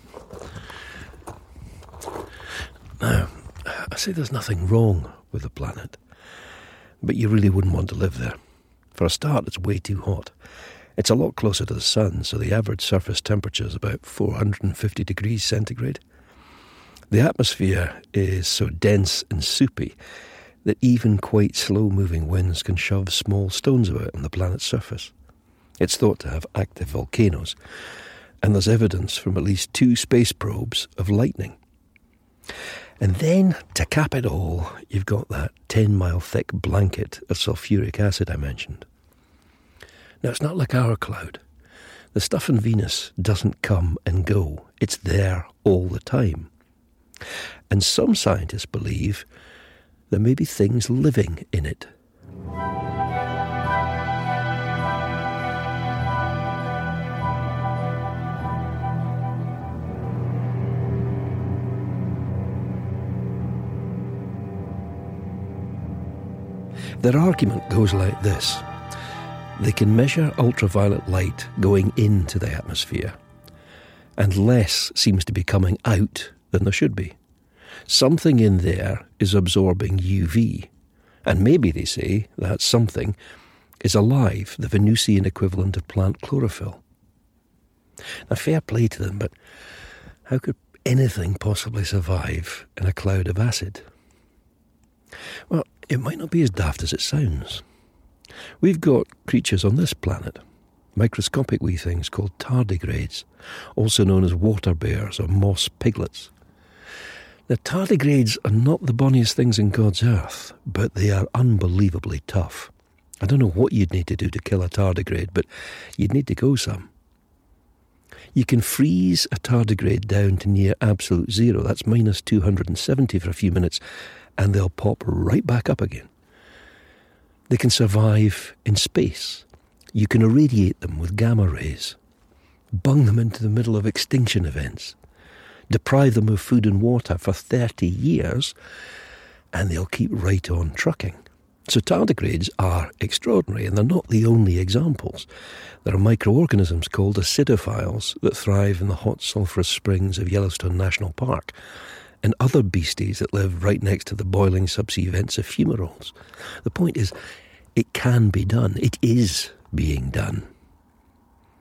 Now, I say there's nothing wrong with the planet, but you really wouldn't want to live there. For a start, it's way too hot. It's a lot closer to the sun, so the average surface temperature is about 450 degrees centigrade. The atmosphere is so dense and soupy that even quite slow-moving winds can shove small stones about on the planet's surface. It's thought to have active volcanoes, and there's evidence from at least 2 space probes of lightning. And then, to cap it all, you've got that 10-mile-thick blanket of sulfuric acid I mentioned. Now, it's not like our cloud. The stuff in Venus doesn't come and go. It's there all the time. And some scientists believe there may be things living in it. Their argument goes like this. They can measure ultraviolet light going into the atmosphere, and less seems to be coming out than there should be. Something in there is absorbing UV, and maybe, they say, that something is alive, the Venusian equivalent of plant chlorophyll. Now, fair play to them, but how could anything possibly survive in a cloud of acid? Well, it might not be as daft as it sounds. We've got creatures on this planet, microscopic wee things called tardigrades, also known as water bears or moss piglets. Now, tardigrades are not the bonniest things in God's earth, but they are unbelievably tough. I don't know what you'd need to do to kill a tardigrade, but you'd need to go some. You can freeze a tardigrade down to near absolute zero, that's minus 270 for a few minutes, and they'll pop right back up again. They can survive in space. You can irradiate them with gamma rays, bung them into the middle of extinction events, deprive them of food and water for 30 years, and they'll keep right on trucking. So tardigrades are extraordinary, and they're not the only examples. There are microorganisms called acidophiles that thrive in the hot sulphurous springs of Yellowstone National Park, and other beasties that live right next to the boiling subsea vents of fumaroles. The point is, it can be done. It is being done.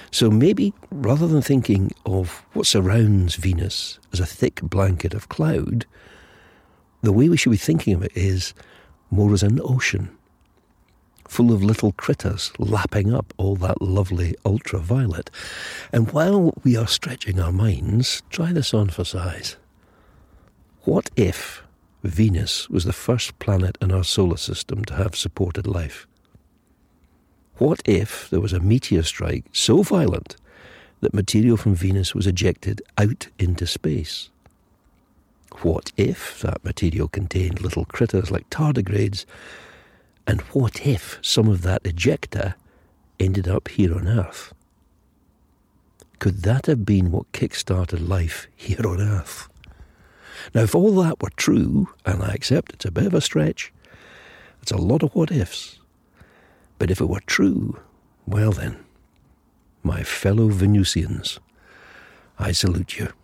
So maybe, rather than thinking of what surrounds Venus as a thick blanket of cloud, the way we should be thinking of it is more as an ocean, full of little critters lapping up all that lovely ultraviolet. And while we are stretching our minds, try this on for size. What if Venus was the first planet in our solar system to have supported life? What if there was a meteor strike so violent that material from Venus was ejected out into space? What if that material contained little critters like tardigrades? And what if some of that ejecta ended up here on Earth? Could that have been what kick-started life here on Earth? Now, if all that were true, and I accept it's a bit of a stretch, it's a lot of what-ifs. But if it were true, well then, my fellow Venusians, I salute you.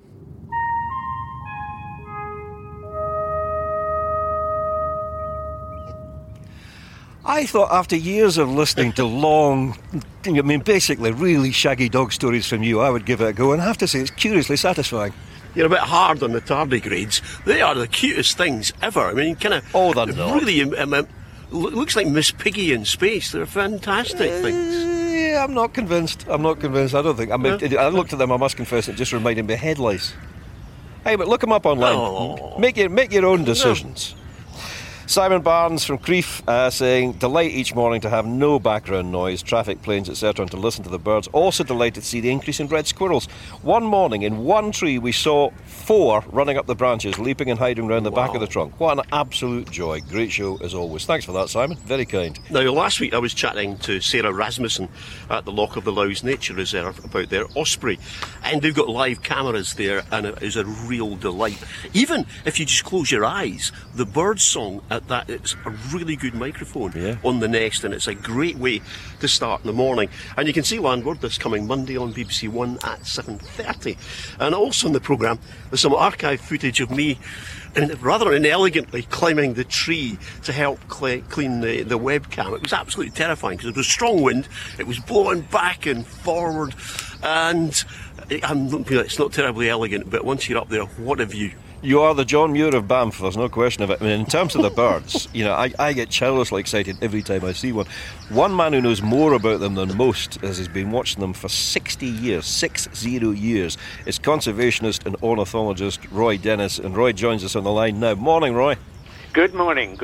I thought after years of listening to long, basically really shaggy dog stories from you, I would give it a go, and I have to say it's curiously satisfying. You're a bit hard on the tardigrades. They are the cutest things ever. I mean, kind of... Oh, they're not. Really, looks like Miss Piggy in space. They're fantastic things. Yeah, I'm not convinced. I don't think... I looked at them, I must confess, it just reminded me of head lice. Hey, but look them up online. Oh. Make your own decisions. Simon Barnes from Crieff saying, delight each morning to have no background noise, traffic, planes, etc., and to listen to the birds. Also delighted to see the increase in red squirrels. One morning in one tree we saw 4 running up the branches, leaping and hiding round the back of the trunk. What an absolute joy. Great show as always. Thanks for that, Simon. Very kind. Now, last week I was chatting to Sarah Rasmussen at the Loch of the Lowes Nature Reserve about their osprey, and they've got live cameras there, and it is a real delight. Even if you just close your eyes, the bird song at that, it's a really good microphone on the nest, and it's a great way to start in the morning. And you can see Landward this coming Monday on BBC One at 7:30. And also in the programme, there's some archive footage of me rather inelegantly climbing the tree to help clean the webcam. It was absolutely terrifying because there was a strong wind, it was blowing back and forward, and it's not terribly elegant, but once you're up there, what a view. You are the John Muir of Banff, there's no question of it. I mean, in terms of the birds, I get childishly excited every time I see one. One man who knows more about them than most, as he's been watching them for 60 years, 60 years, is conservationist and ornithologist Roy Dennis, and Roy joins us on the line now. Morning, Roy. Good morning.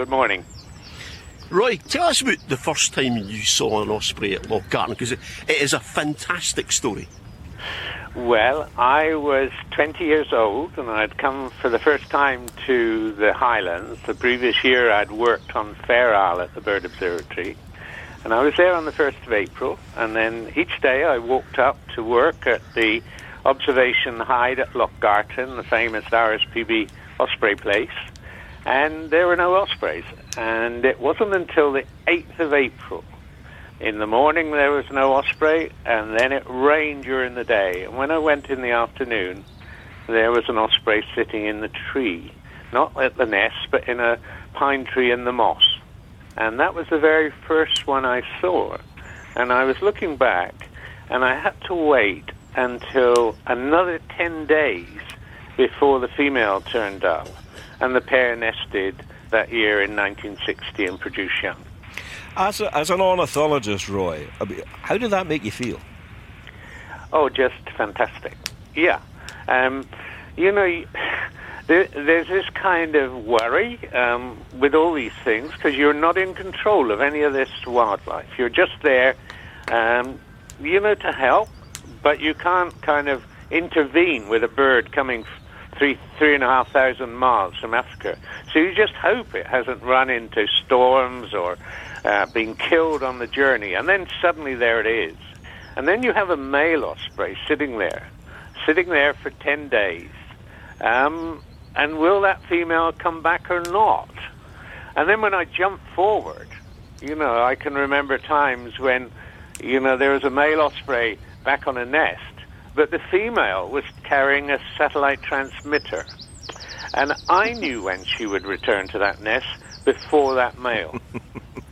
Roy, tell us about the first time you saw an osprey at Loch Garten, because it is a fantastic story. Well, I was 20 years old and I'd come for the first time to the Highlands. The previous year I'd worked on Fair Isle at the Bird Observatory. And I was there on the 1st of April, and then each day I walked up to work at the observation hide at Loch Garten, the famous RSPB Osprey place, and there were no ospreys. And it wasn't until the 8th of April. In the morning there was no osprey, and then it rained during the day. And when I went in the afternoon, there was an osprey sitting in the tree. Not at the nest, but in a pine tree in the moss. And that was the very first one I saw. And I was looking back, and I had to wait until another 10 days before the female turned up. And the pair nested that year in 1960 and produced young. As an ornithologist, Roy, how did that make you feel? Oh, just fantastic. Yeah. There's this kind of worry with all these things because you're not in control of any of this wildlife. You're just there, to help, but you can't kind of intervene with a bird coming 3,500 miles from Africa. So you just hope it hasn't run into storms or been killed on the journey, and then suddenly there it is. And then you have a male osprey sitting there for 10 days. And will that female come back or not? And then when I jump forward, I can remember times when, there was a male osprey back on a nest, but the female was carrying a satellite transmitter. And I knew when she would return to that nest before that male.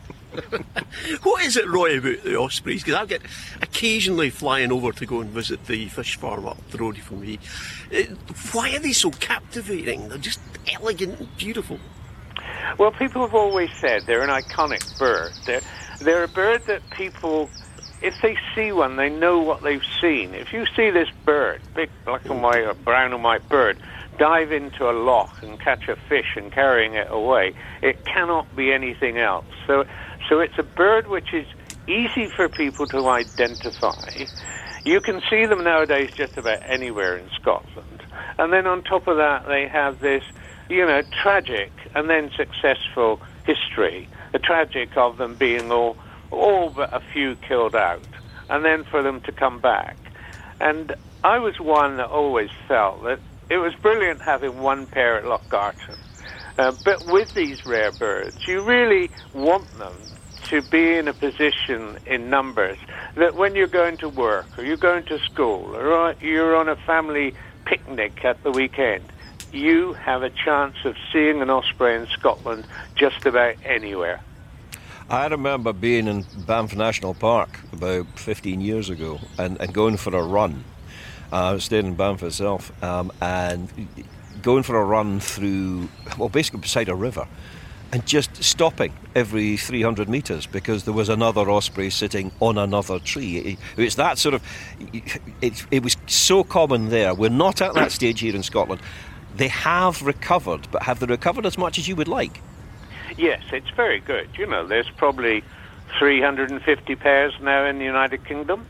What is it, Roy, about the ospreys? Because I get occasionally flying over to go and visit the fish farm up the road from me. Why are they so captivating? They're just elegant and beautiful. Well, people have always said they're an iconic bird. They're a bird that people, if they see one, they know what they've seen. If you see this bird, big black and white or brown and white bird, dive into a loch and catch a fish and carrying it away, it cannot be anything else. So it's a bird which is easy for people to identify. You can see them nowadays just about anywhere in Scotland. And then on top of that, they have this, tragic and then successful history. The tragic of them being all but a few killed out, and then for them to come back. And I was one that always felt that it was brilliant having one pair at Lochgarten. But with these rare birds, you really want them to be in a position in numbers that when you're going to work or you're going to school or you're on a family picnic at the weekend, you have a chance of seeing an osprey in Scotland just about anywhere. I remember being in Banff National Park about 15 years ago and going for a run. I was staying in Banff itself and going for a run through, basically beside a river, and just stopping every 300 metres because there was another osprey sitting on another tree. It's that sort of... It was so common there. We're not at that stage here in Scotland. They have recovered, but have they recovered as much as you would like? Yes, it's very good. There's probably 350 pairs now in the United Kingdom.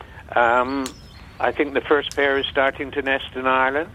I think the first pair is starting to nest in Ireland.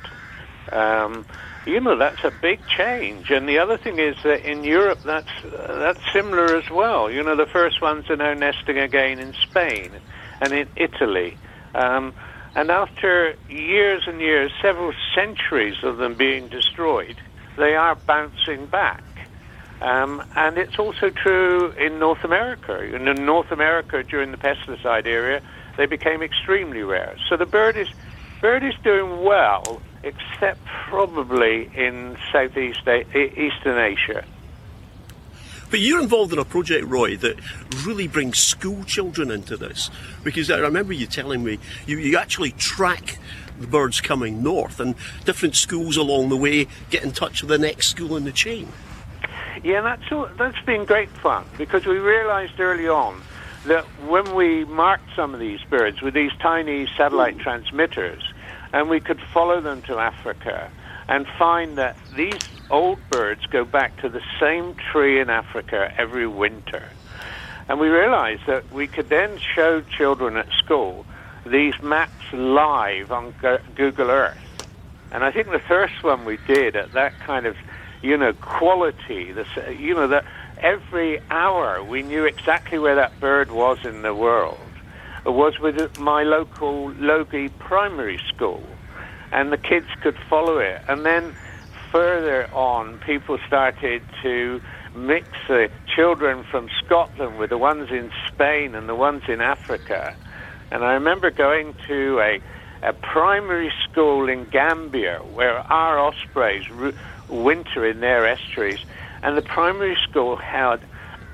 That's a big change. And the other thing is that in Europe, that's similar as well. The first ones are now nesting again in Spain and in Italy. And after years and years, several centuries of them being destroyed, they are bouncing back. And it's also true in North America. In North America, during the pesticide era, they became extremely rare. So the bird is doing well, except probably in Eastern Asia. But you're involved in a project, Roy, that really brings school children into this. Because I remember you telling me you actually track the birds coming north, and different schools along the way get in touch with the next school in the chain. Yeah, that's been great fun, because we realised early on that when we marked some of these birds with these tiny satellite transmitters, and we could follow them to Africa and find that these old birds go back to the same tree in Africa every winter. And we realized that we could then show children at school these maps live on Google Earth. And I think the first one we did at that kind of, quality, that every hour we knew exactly where that bird was in the world, was with my local Logie primary school. And the kids could follow it. And then further on, people started to mix the children from Scotland with the ones in Spain and the ones in Africa. And I remember going to a primary school in Gambia where our ospreys winter in their estuaries, and the primary school had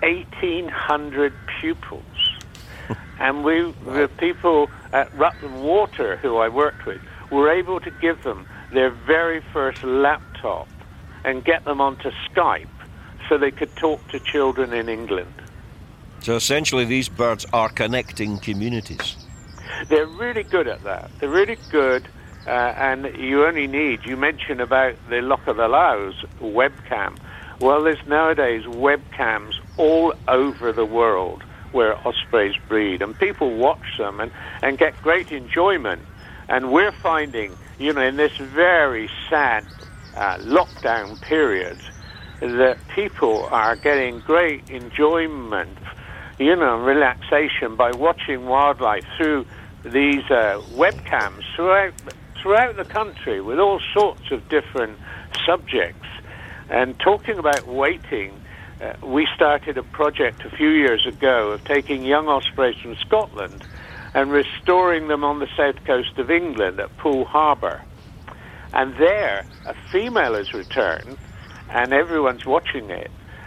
1,800 pupils. And the people at Rutland Water, who I worked with, were able to give them their very first laptop and get them onto Skype so they could talk to children in England. So essentially these birds are connecting communities. They're really good at that. They're really good, and you mentioned about the Loch of the Lows webcam. Well, there's nowadays webcams all over the world where ospreys breed, and people watch them and get great enjoyment. And we're finding, in this very sad lockdown period, that people are getting great enjoyment, relaxation by watching wildlife through these webcams throughout the country with all sorts of different subjects. And talking about waiting, we started a project a few years ago of taking young ospreys from Scotland and restoring them on the south coast of England at Poole Harbour. And there, a female has returned, and everyone's watching it,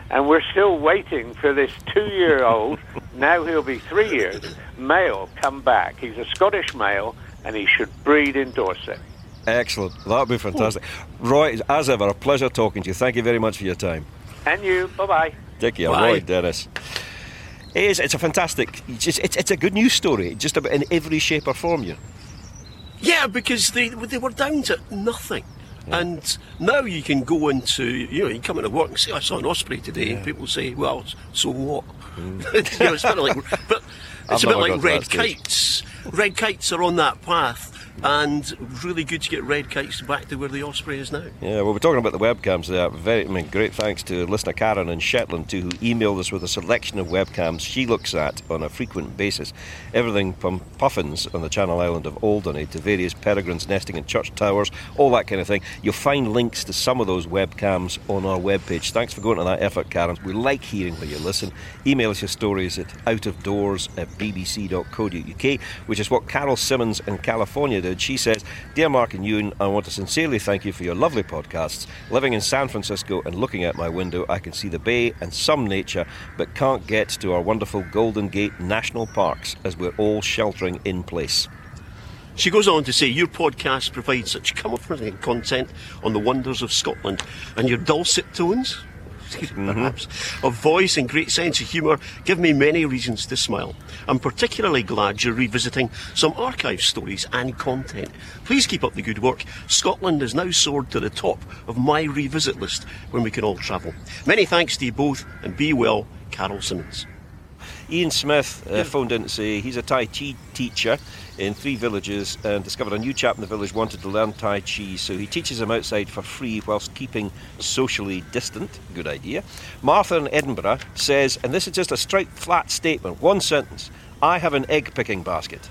And we're still waiting for this 2-year-old, now he'll be 3 years, male come back. He's a Scottish male, and he should breed in Dorset. Excellent. That would be fantastic. Roy, as ever, a pleasure talking to you. Thank you very much for your time. And you. Bye-bye. Take care. Bye. Roy Dennis. It's a fantastic... It's a good news story, just about in every shape or form, you. Yeah, because they were down to nothing. And now you can go into, you come into work and say, I saw an osprey today, and people say, well, so what? It's a bit like, but it's a bit like red kites. Red kites are on that path, and really good to get red kites back to where the osprey is now. Yeah, well, we're talking about the webcams there. Great thanks to listener Karen in Shetland, too, who emailed us with a selection of webcams she looks at on a frequent basis. Everything from puffins on the Channel Island of Alderney to various peregrines nesting in church towers, all that kind of thing. You'll find links to some of those webcams on our webpage. Thanks for going to that effort, Karen. We like hearing where you listen. Email us your stories at outofdoors@bbc.co.uk, which is what Carol Simmons in California did. She says, Dear Mark and Ewan, I want to sincerely thank you for your lovely podcasts. Living in San Francisco and looking out my window, I can see the bay and some nature, but can't get to our wonderful Golden Gate National Parks as we're all sheltering in place. She goes on to say, your podcast provides such comforting content on the wonders of Scotland, and your dulcet tones, perhaps, of voice and great sense of humour give me many reasons to smile. I'm particularly glad you're revisiting some archive stories and content. Please keep up the good work. Scotland has now soared to the top of my revisit list when we can all travel. Many thanks to you both, and be well, Carol Simmons. Ian Smith phoned in to say he's a Tai Chi teacher in 3 villages and discovered a new chap in the village wanted to learn Tai Chi, so he teaches him outside for free whilst keeping socially distant. Good idea. Martha in Edinburgh says, and this is just a straight flat statement, one sentence, I have an egg picking basket.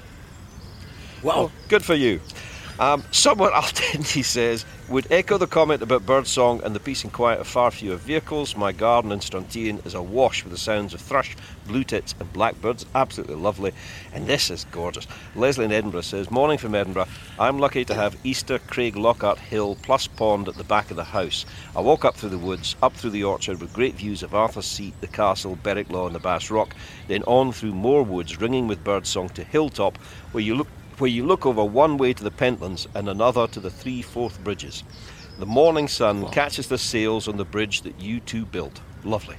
Wow. Good for you. Someone Altendi says, would echo the comment about birdsong and the peace and quiet of far fewer vehicles. My garden in Strontian is awash with the sounds of thrush, blue tits and blackbirds. Absolutely lovely. And this is gorgeous. Leslie in Edinburgh says, morning from Edinburgh. I'm lucky to have Easter Craig Lockhart Hill plus pond at the back of the house. I walk up through the woods, up through the orchard with great views of Arthur's Seat, the castle, Berwick Law and the Bass Rock, then on through more woods ringing with birdsong to Hilltop, where you look over one way to the Pentlands and another to the 3 Forth bridges. The morning sun catches the sails on the bridge that you two built. Lovely.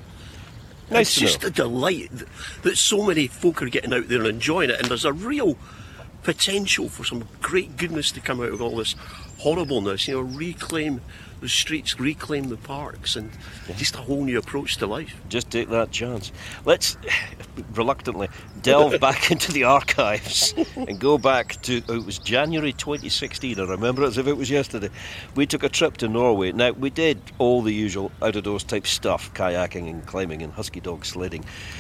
Nice. It's just a delight that so many folk are getting out there and enjoying it, and there's a real potential for some great goodness to come out of all this horribleness. Reclaim the streets, reclaim the parks, and just a whole new approach to life. Just take that chance. Let's reluctantly delve back into the archives and go back to, it was January 2016, I remember it as if it was yesterday. We took a trip to Norway. Now, we did all the usual out-of-doors type stuff, kayaking and climbing and husky dog sledding.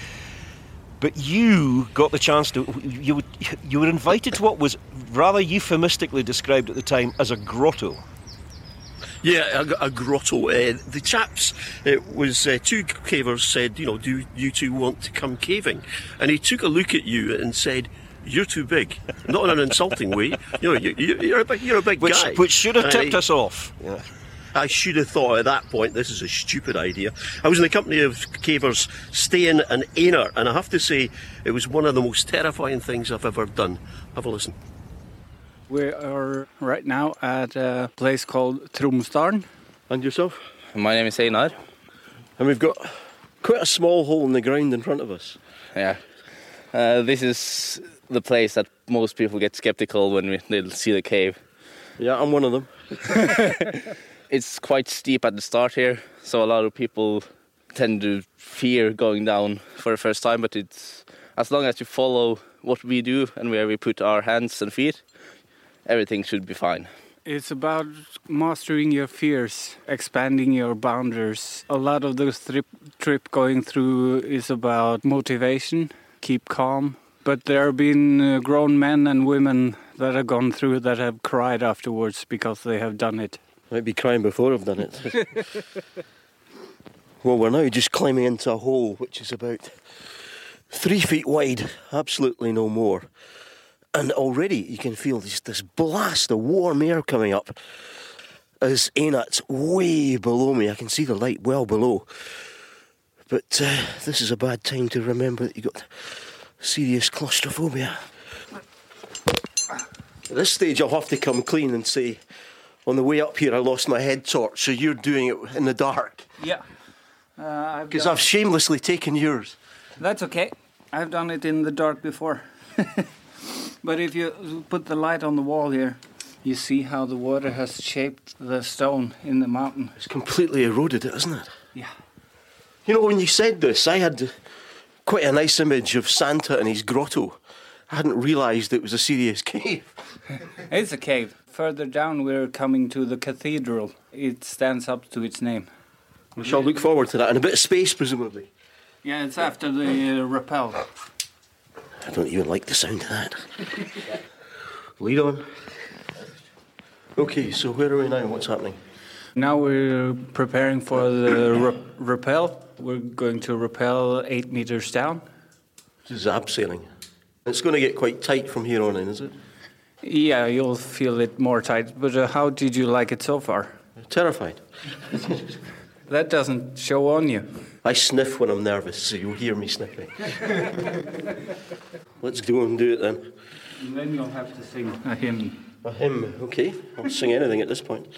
But you got the chance to, you were invited to what was rather euphemistically described at the time as a grotto. Yeah, a grotto. The chaps, it was 2 cavers said, do you two want to come caving? And he took a look at you and said, you're too big. Not in an insulting way. You're a big guy. Which should have tipped us off. Yeah. I should have thought at that point, this is a stupid idea. I was in the company of cavers staying in Einar, and I have to say, it was one of the most terrifying things I've ever done. Have a listen. We are right now at a place called Tromsdalen. And yourself? My name is Einar. And we've got quite a small hole in the ground in front of us. Yeah. This is the place that most people get skeptical when they see the cave. Yeah, I'm one of them. It's quite steep at the start here, so a lot of people tend to fear going down for the first time, but it's as long as you follow what we do and where we put our hands and feet, everything should be fine. It's about mastering your fears, expanding your boundaries. A lot of the trip going through is about motivation, keep calm. But there have been grown men and women that have gone through that have cried afterwards because they have done it. Might be crying before I've done it. Well, we're now just climbing into a hole which is about 3 feet wide, absolutely no more. And already you can feel this blast of warm air coming up as Einar's way below me. I can see the light well below. But this is a bad time to remember that you've got serious claustrophobia. At this stage, I'll have to come clean and say, on the way up here, I lost my head torch, so you're doing it in the dark. Yeah. Because I've shamelessly taken yours. That's okay. I've done it in the dark before. But if you put the light on the wall here, you see how the water has shaped the stone in the mountain. It's completely eroded it, isn't it? Yeah. You know, when you said this, I had quite a nice image of Santa and his grotto. I hadn't realised it was a serious cave. It's a cave. Further down, we're coming to the cathedral. It stands up to its name. We shall look forward to that. And a bit of space, presumably. Yeah, it's after the rappel. I don't even like the sound of that. Lead on. OK, so where are we now? What's happening? Now we're preparing for the rappel. We're going to rappel 8 meters down. This is abseiling. It's going to get quite tight from here on in, is it? Yeah, you'll feel it more tight. But how did you like it so far? Terrified. That doesn't show on you. I sniff when I'm nervous, so you'll hear me sniffing. Let's go and do it then. And then you'll have to sing a hymn. A hymn, OK. I'll sing anything at this point.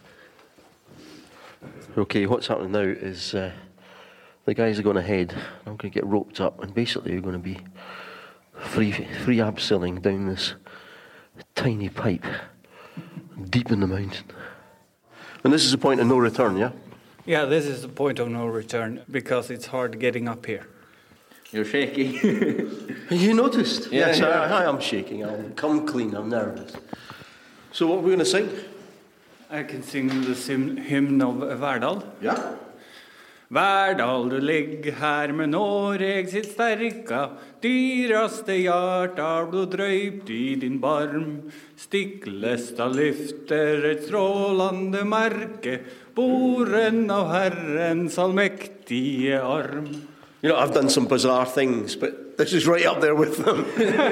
OK, what's happening now is the guys are going ahead. I'm going to get roped up, and basically we're going to be free abseiling down this tiny pipe deep in the mountain. And this is the point of no return, yeah? Yeah, this is the point of no return, because it's hard getting up here. You're shaking. You noticed? Yeah, yes, yeah. I am shaking. I'll come clean, I'm nervous. So what are we going to sing? I can sing the hymn of Verdal. Yeah. Verdal, du ligger her med Noreg sitt sterka, dyraste hjarta blod drøypt i din barm. Stiklesta lyfter et strålande merke, boren av Herrens allmektige arm. You know, I've done some bizarre things, but this is right up there with them.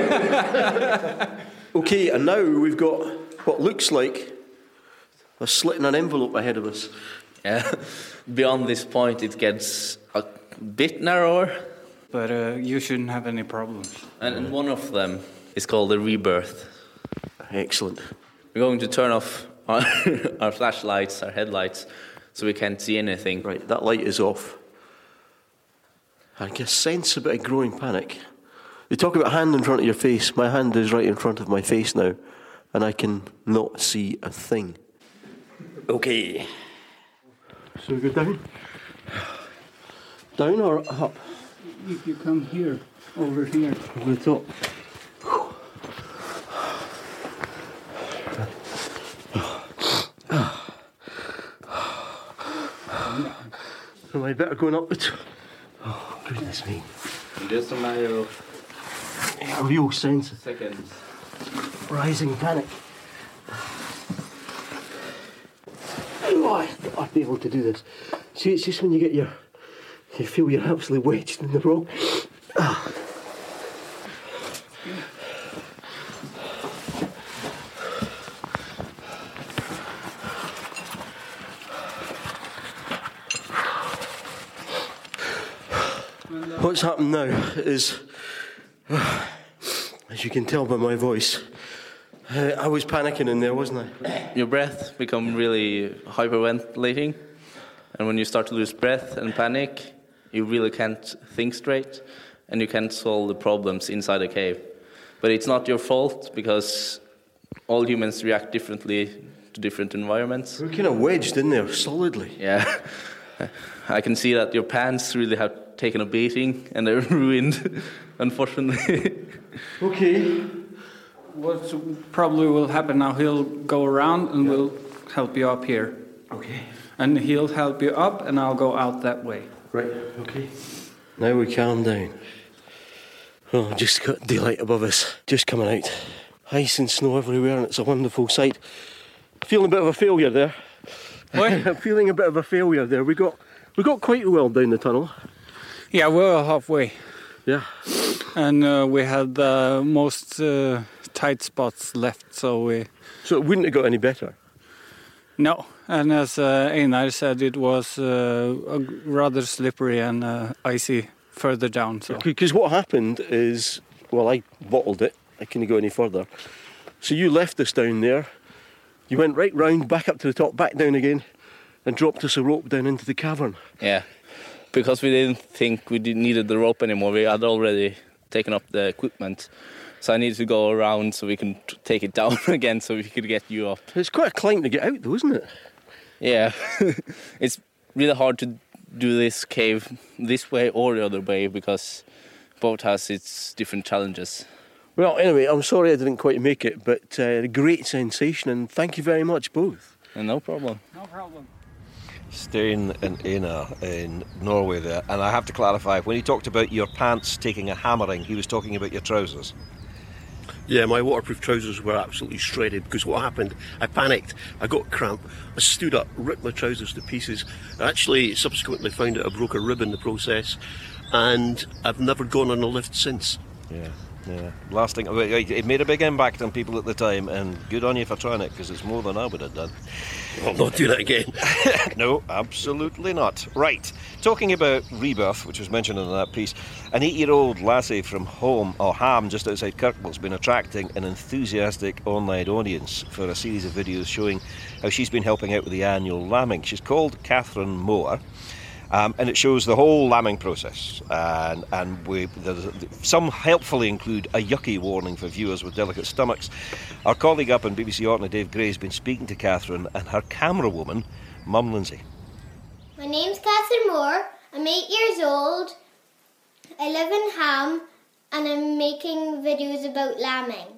OK, and now we've got what looks like a slit in an envelope ahead of us. Yeah. Beyond this point, it gets a bit narrower. But you shouldn't have any problems. And one of them is called the rebirth. Excellent. We're going to turn off our flashlights, our headlights, so we can't see anything. Right, that light is off. I can sense a bit of growing panic. You talk about a hand in front of your face. My hand is right in front of my face now, and I can not see a thing. OK. So we go down? Down or up? If you come here, over here. Over the top. Am I better going up the top? Oh, goodness me. Just a matter of a real sense of seconds. Rising panic. Oh, I'd be able to do this. See, it's just when you feel you're absolutely wedged in the rock. What's happened now is, as you can tell by my voice, I was panicking in there, wasn't I? Your breath becomes really hyperventilating, and when you start to lose breath and panic, you really can't think straight, and you can't solve the problems inside a cave. But it's not your fault, because all humans react differently to different environments. We're kind of wedged in there, solidly. Yeah. I can see that your pants really have taken a beating, and they're ruined, unfortunately. Okay. What probably will happen now, he'll go around and we'll help you up here. Okay. And he'll help you up and I'll go out that way. Right, okay. Now we calm down. Oh, just got daylight above us, just coming out. Ice and snow everywhere, and it's a wonderful sight. Feeling a bit of a failure there. What? I'm feeling a bit of a failure there. We got quite well down the tunnel. Yeah, we're halfway. Yeah. And we had the most tight spots left, so we... So it wouldn't have got any better? No, and as Einar said, it was rather slippery and icy further down. So. Because what happened is, well, I bottled it. I couldn't go any further. So you left us down there. You went right round, back up to the top, back down again, and dropped us a rope down into the cavern. Yeah, because we didn't think we needed the rope anymore. We had already taken up the equipment. So I needed to go around so we can take it down again so we could get you up. It's quite a climb to get out though, isn't it? Yeah. It's really hard to do this cave this way or the other way because both has its different challenges. Well, anyway, I'm sorry I didn't quite make it, but a great sensation, and thank you very much both. No problem. No problem. Stein and Einar in Norway there, and I have to clarify, when he talked about your pants taking a hammering, he was talking about your trousers. Yeah, my waterproof trousers were absolutely shredded because what happened, I panicked, I got cramp, I stood up, ripped my trousers to pieces. I actually subsequently found out I broke a rib in the process, and I've never gone on a lift since. Yeah. Last thing, it made a big impact on people at the time, and good on you for trying it, because it's more than I would have done. I'll not do that again. No, absolutely not. Right, talking about rebirth, which was mentioned in that piece, an 8-year-old lassie from Ham, just outside Kirkwall, has been attracting an enthusiastic online audience for a series of videos showing how she's been helping out with the annual lambing. She's called Catherine Moore. And it shows the whole lambing process, and some helpfully include a yucky warning for viewers with delicate stomachs. Our colleague up in BBC Orkney, Dave Gray, has been speaking to Catherine and her camera woman, Mum Lindsay. My name's Catherine Moore, I'm 8 years old, I live in Ham, and I'm making videos about lambing.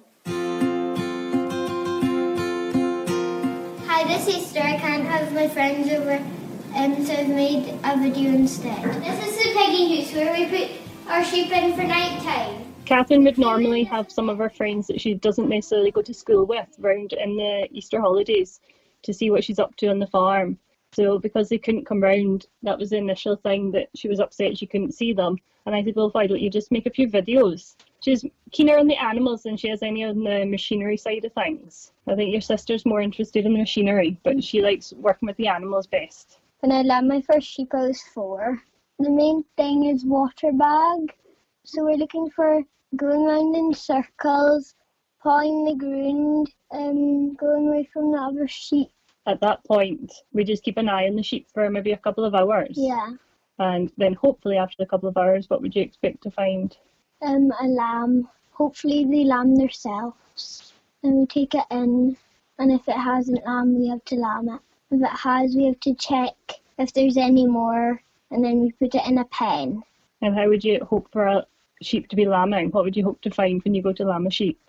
Hi, this Easter I can't have my friends over, so I've made a video instead. This is the piggy house where we put our sheep in for night time. Catherine would normally have some of her friends that she doesn't necessarily go to school with round in the Easter holidays to see what she's up to on the farm. So because they couldn't come round, that was the initial thing, that she was upset she couldn't see them. And I said, well, why don't you just make a few videos? She's keener on the animals than she is any on the machinery side of things. I think your sister's more interested in the machinery, but she likes working with the animals best. When I lambed my first sheep, I was 4. The main thing is water bag. So we're looking for going around in circles, pawing the ground, going away from the other sheep. At that point, we just keep an eye on the sheep for maybe a couple of hours. Yeah. And then hopefully after a couple of hours, what would you expect to find? A lamb. Hopefully they lamb themselves. And we take it in, and if it hasn't lambed, we have to lamb it. If it has, we have to check if there's any more, and then we put it in a pen. And how would you hope for a sheep to be lambing? What would you hope to find when you go to lamb a sheep?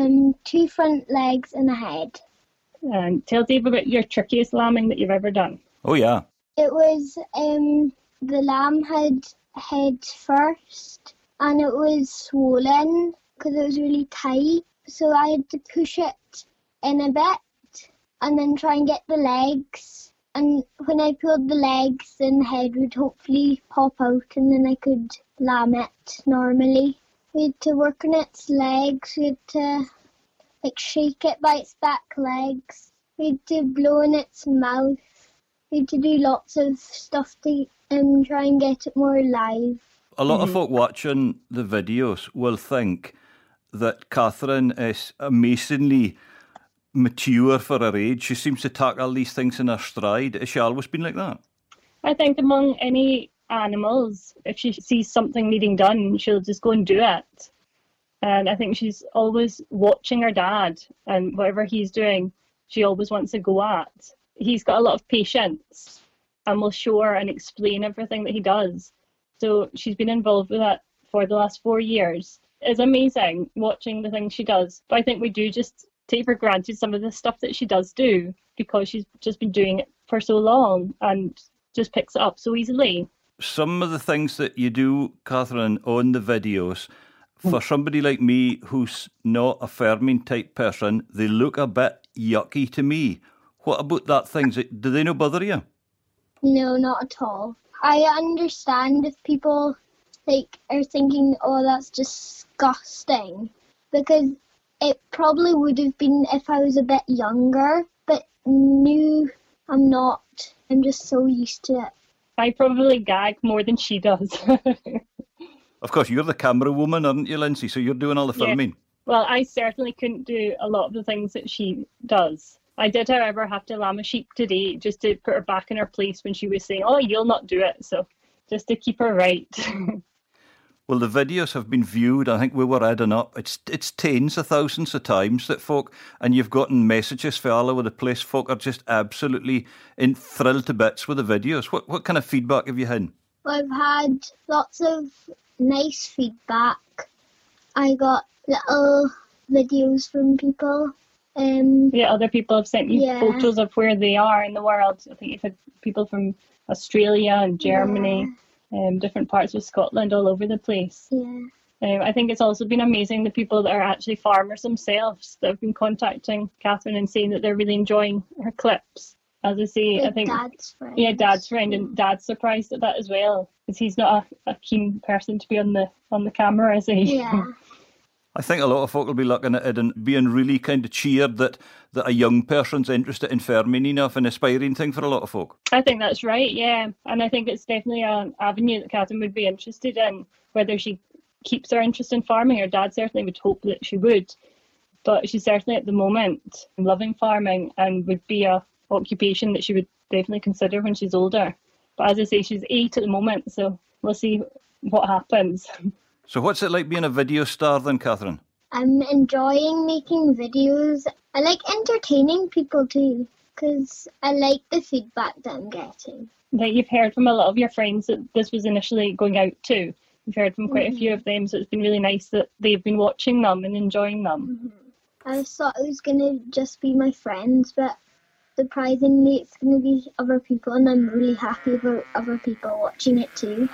2 front legs and a head. And tell Dave about your trickiest lambing that you've ever done. Oh, yeah. It was, the lamb had head first, and it was swollen because it was really tight. So I had to push it in a bit, and then try and get the legs. And when I pulled the legs, then the head would hopefully pop out, and then I could lamb it normally. We had to work on its legs. We had to shake it by its back legs. We had to blow in its mouth. We had to do lots of stuff to try and get it more alive. A lot of folk watching the videos will think that Catherine is amazingly mature for her age. She seems to tackle these things in her stride. Has she always been like that? I think among any animals, if she sees something needing done, she'll just go and do it. And I think she's always watching her dad, and whatever he's doing, she always wants to go at. He's got a lot of patience and will show her and explain everything that he does. So she's been involved with that for the last 4 years. It's amazing watching the things she does. But I think we do just take for granted some of the stuff that she does do because she's just been doing it for so long and just picks it up so easily. Some of the things that you do, Catherine, on the videos, for somebody like me who's not a farming type person, they look a bit yucky to me. What about that things? Do they not bother you? No, not at all. I understand if people are thinking, oh, that's disgusting, because it probably would have been if I was a bit younger, but new I'm not. I'm just so used to it. I probably gag more than she does. Of course, you're the camera woman, aren't you, Lindsay? So you're doing all the filming. Yeah. Well, I certainly couldn't do a lot of the things that she does. I did, however, have to lamb a sheep today just to put her back in her place when she was saying, "Oh, you'll not do it." So just to keep her right. Well, the videos have been viewed. I think we were adding up. It's tens of thousands of times that folk, and you've gotten messages for all over the place. Folk are just absolutely thrilled to bits with the videos. What kind of feedback have you had? Well, I've had lots of nice feedback. I got little videos from people. Yeah, other people have sent you photos of where they are in the world. I think you've had people from Australia and Germany. Different parts of Scotland, all over the place. Yeah. I think it's also been amazing the people that are actually farmers themselves that have been contacting Catherine and saying that they're really enjoying her clips. As I say, I think Dad's friend. Yeah, Dad's friend, and Dad's surprised at that as well, because he's not a keen person to be on the camera, is he? Yeah. I think a lot of folk will be looking at it and being really kind of cheered that a young person's interested in farming enough, an aspiring thing for a lot of folk. I think that's right, yeah. And I think it's definitely an avenue that Catherine would be interested in, whether she keeps her interest in farming. Her dad certainly would hope that she would. But she's certainly at the moment loving farming and would be a occupation that she would definitely consider when she's older. But as I say, she's 8 at the moment, so we'll see what happens. So what's it like being a video star then, Catherine? I'm enjoying making videos. I like entertaining people too, because I like the feedback that I'm getting. That you've heard from a lot of your friends that this was initially going out to. You've heard from quite a few of them, so it's been really nice that they've been watching them and enjoying them. I thought it was going to just be my friends, but surprisingly it's going to be other people, and I'm really happy for other people watching it too.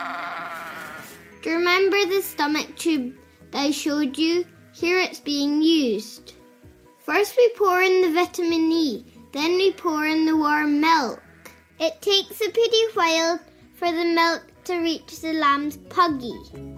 Do you remember the stomach tube that I showed you? Here it's being used. First we pour in the vitamin E, then we pour in the warm milk. It takes a pretty while for the milk to reach the lamb's puggy.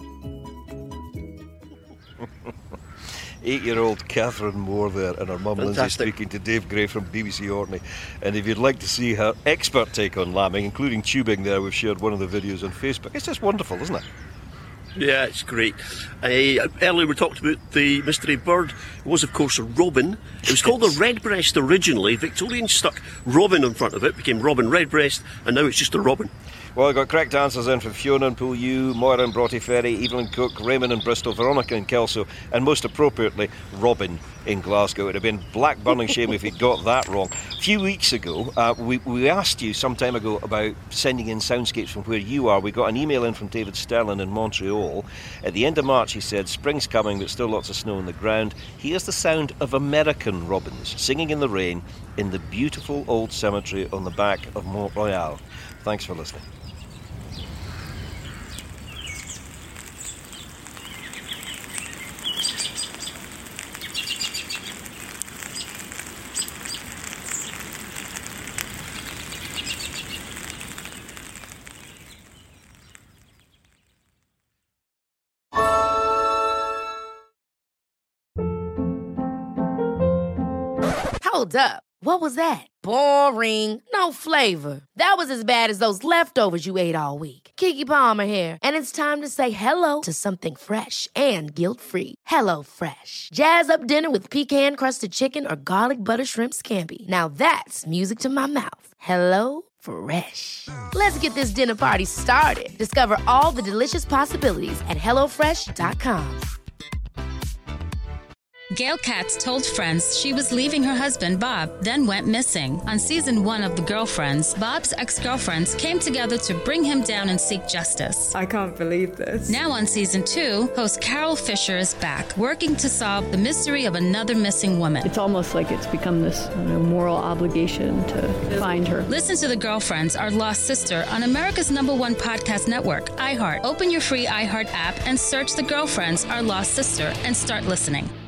8-year-old Catherine Moore there, and her mum Lindsay speaking to Dave Gray from BBC Orkney. And if you'd like to see her expert take on lambing, including tubing there, we've shared one of the videos on Facebook. It's just wonderful, isn't it? Yeah, it's great. Earlier we talked about the mystery bird. It was, of course, a robin. It was called the redbreast originally. Victorians stuck robin in front of it, became robin redbreast, and now it's just a robin. Well, I got correct answers in from Fiona in Poolew, Moira in Broughty Ferry, Evelyn Cook, Raymond in Bristol, Veronica in Kelso, and most appropriately, Robin in Glasgow. It would have been black burning shame if he'd got that wrong. A few weeks ago, we asked you some time ago about sending in soundscapes from where you are. We got an email in from David Sterling in Montreal. At the end of March, he said, spring's coming, but still lots of snow on the ground. Here's the sound of American robins singing in the rain in the beautiful old cemetery on the back of Mont Royal. Thanks for listening. Hold up. What was that? Boring. No flavor. That was as bad as those leftovers you ate all week. Keke Palmer here, and it's time to say hello to something fresh and guilt-free. Hello Fresh. Jazz up dinner with pecan-crusted chicken or garlic butter shrimp scampi. Now that's music to my mouth. Hello Fresh. Let's get this dinner party started. Discover all the delicious possibilities at HelloFresh.com. Gail Katz told friends she was leaving her husband, Bob, then went missing. On season 1 of The Girlfriends, Bob's ex-girlfriends came together to bring him down and seek justice. I can't believe this. Now on season 2, host Carol Fisher is back, working to solve the mystery of another missing woman. It's almost like it's become this moral obligation to find her. Listen to The Girlfriends, Our Lost Sister on America's #1 podcast network, iHeart. Open your free iHeart app and search The Girlfriends, Our Lost Sister and start listening.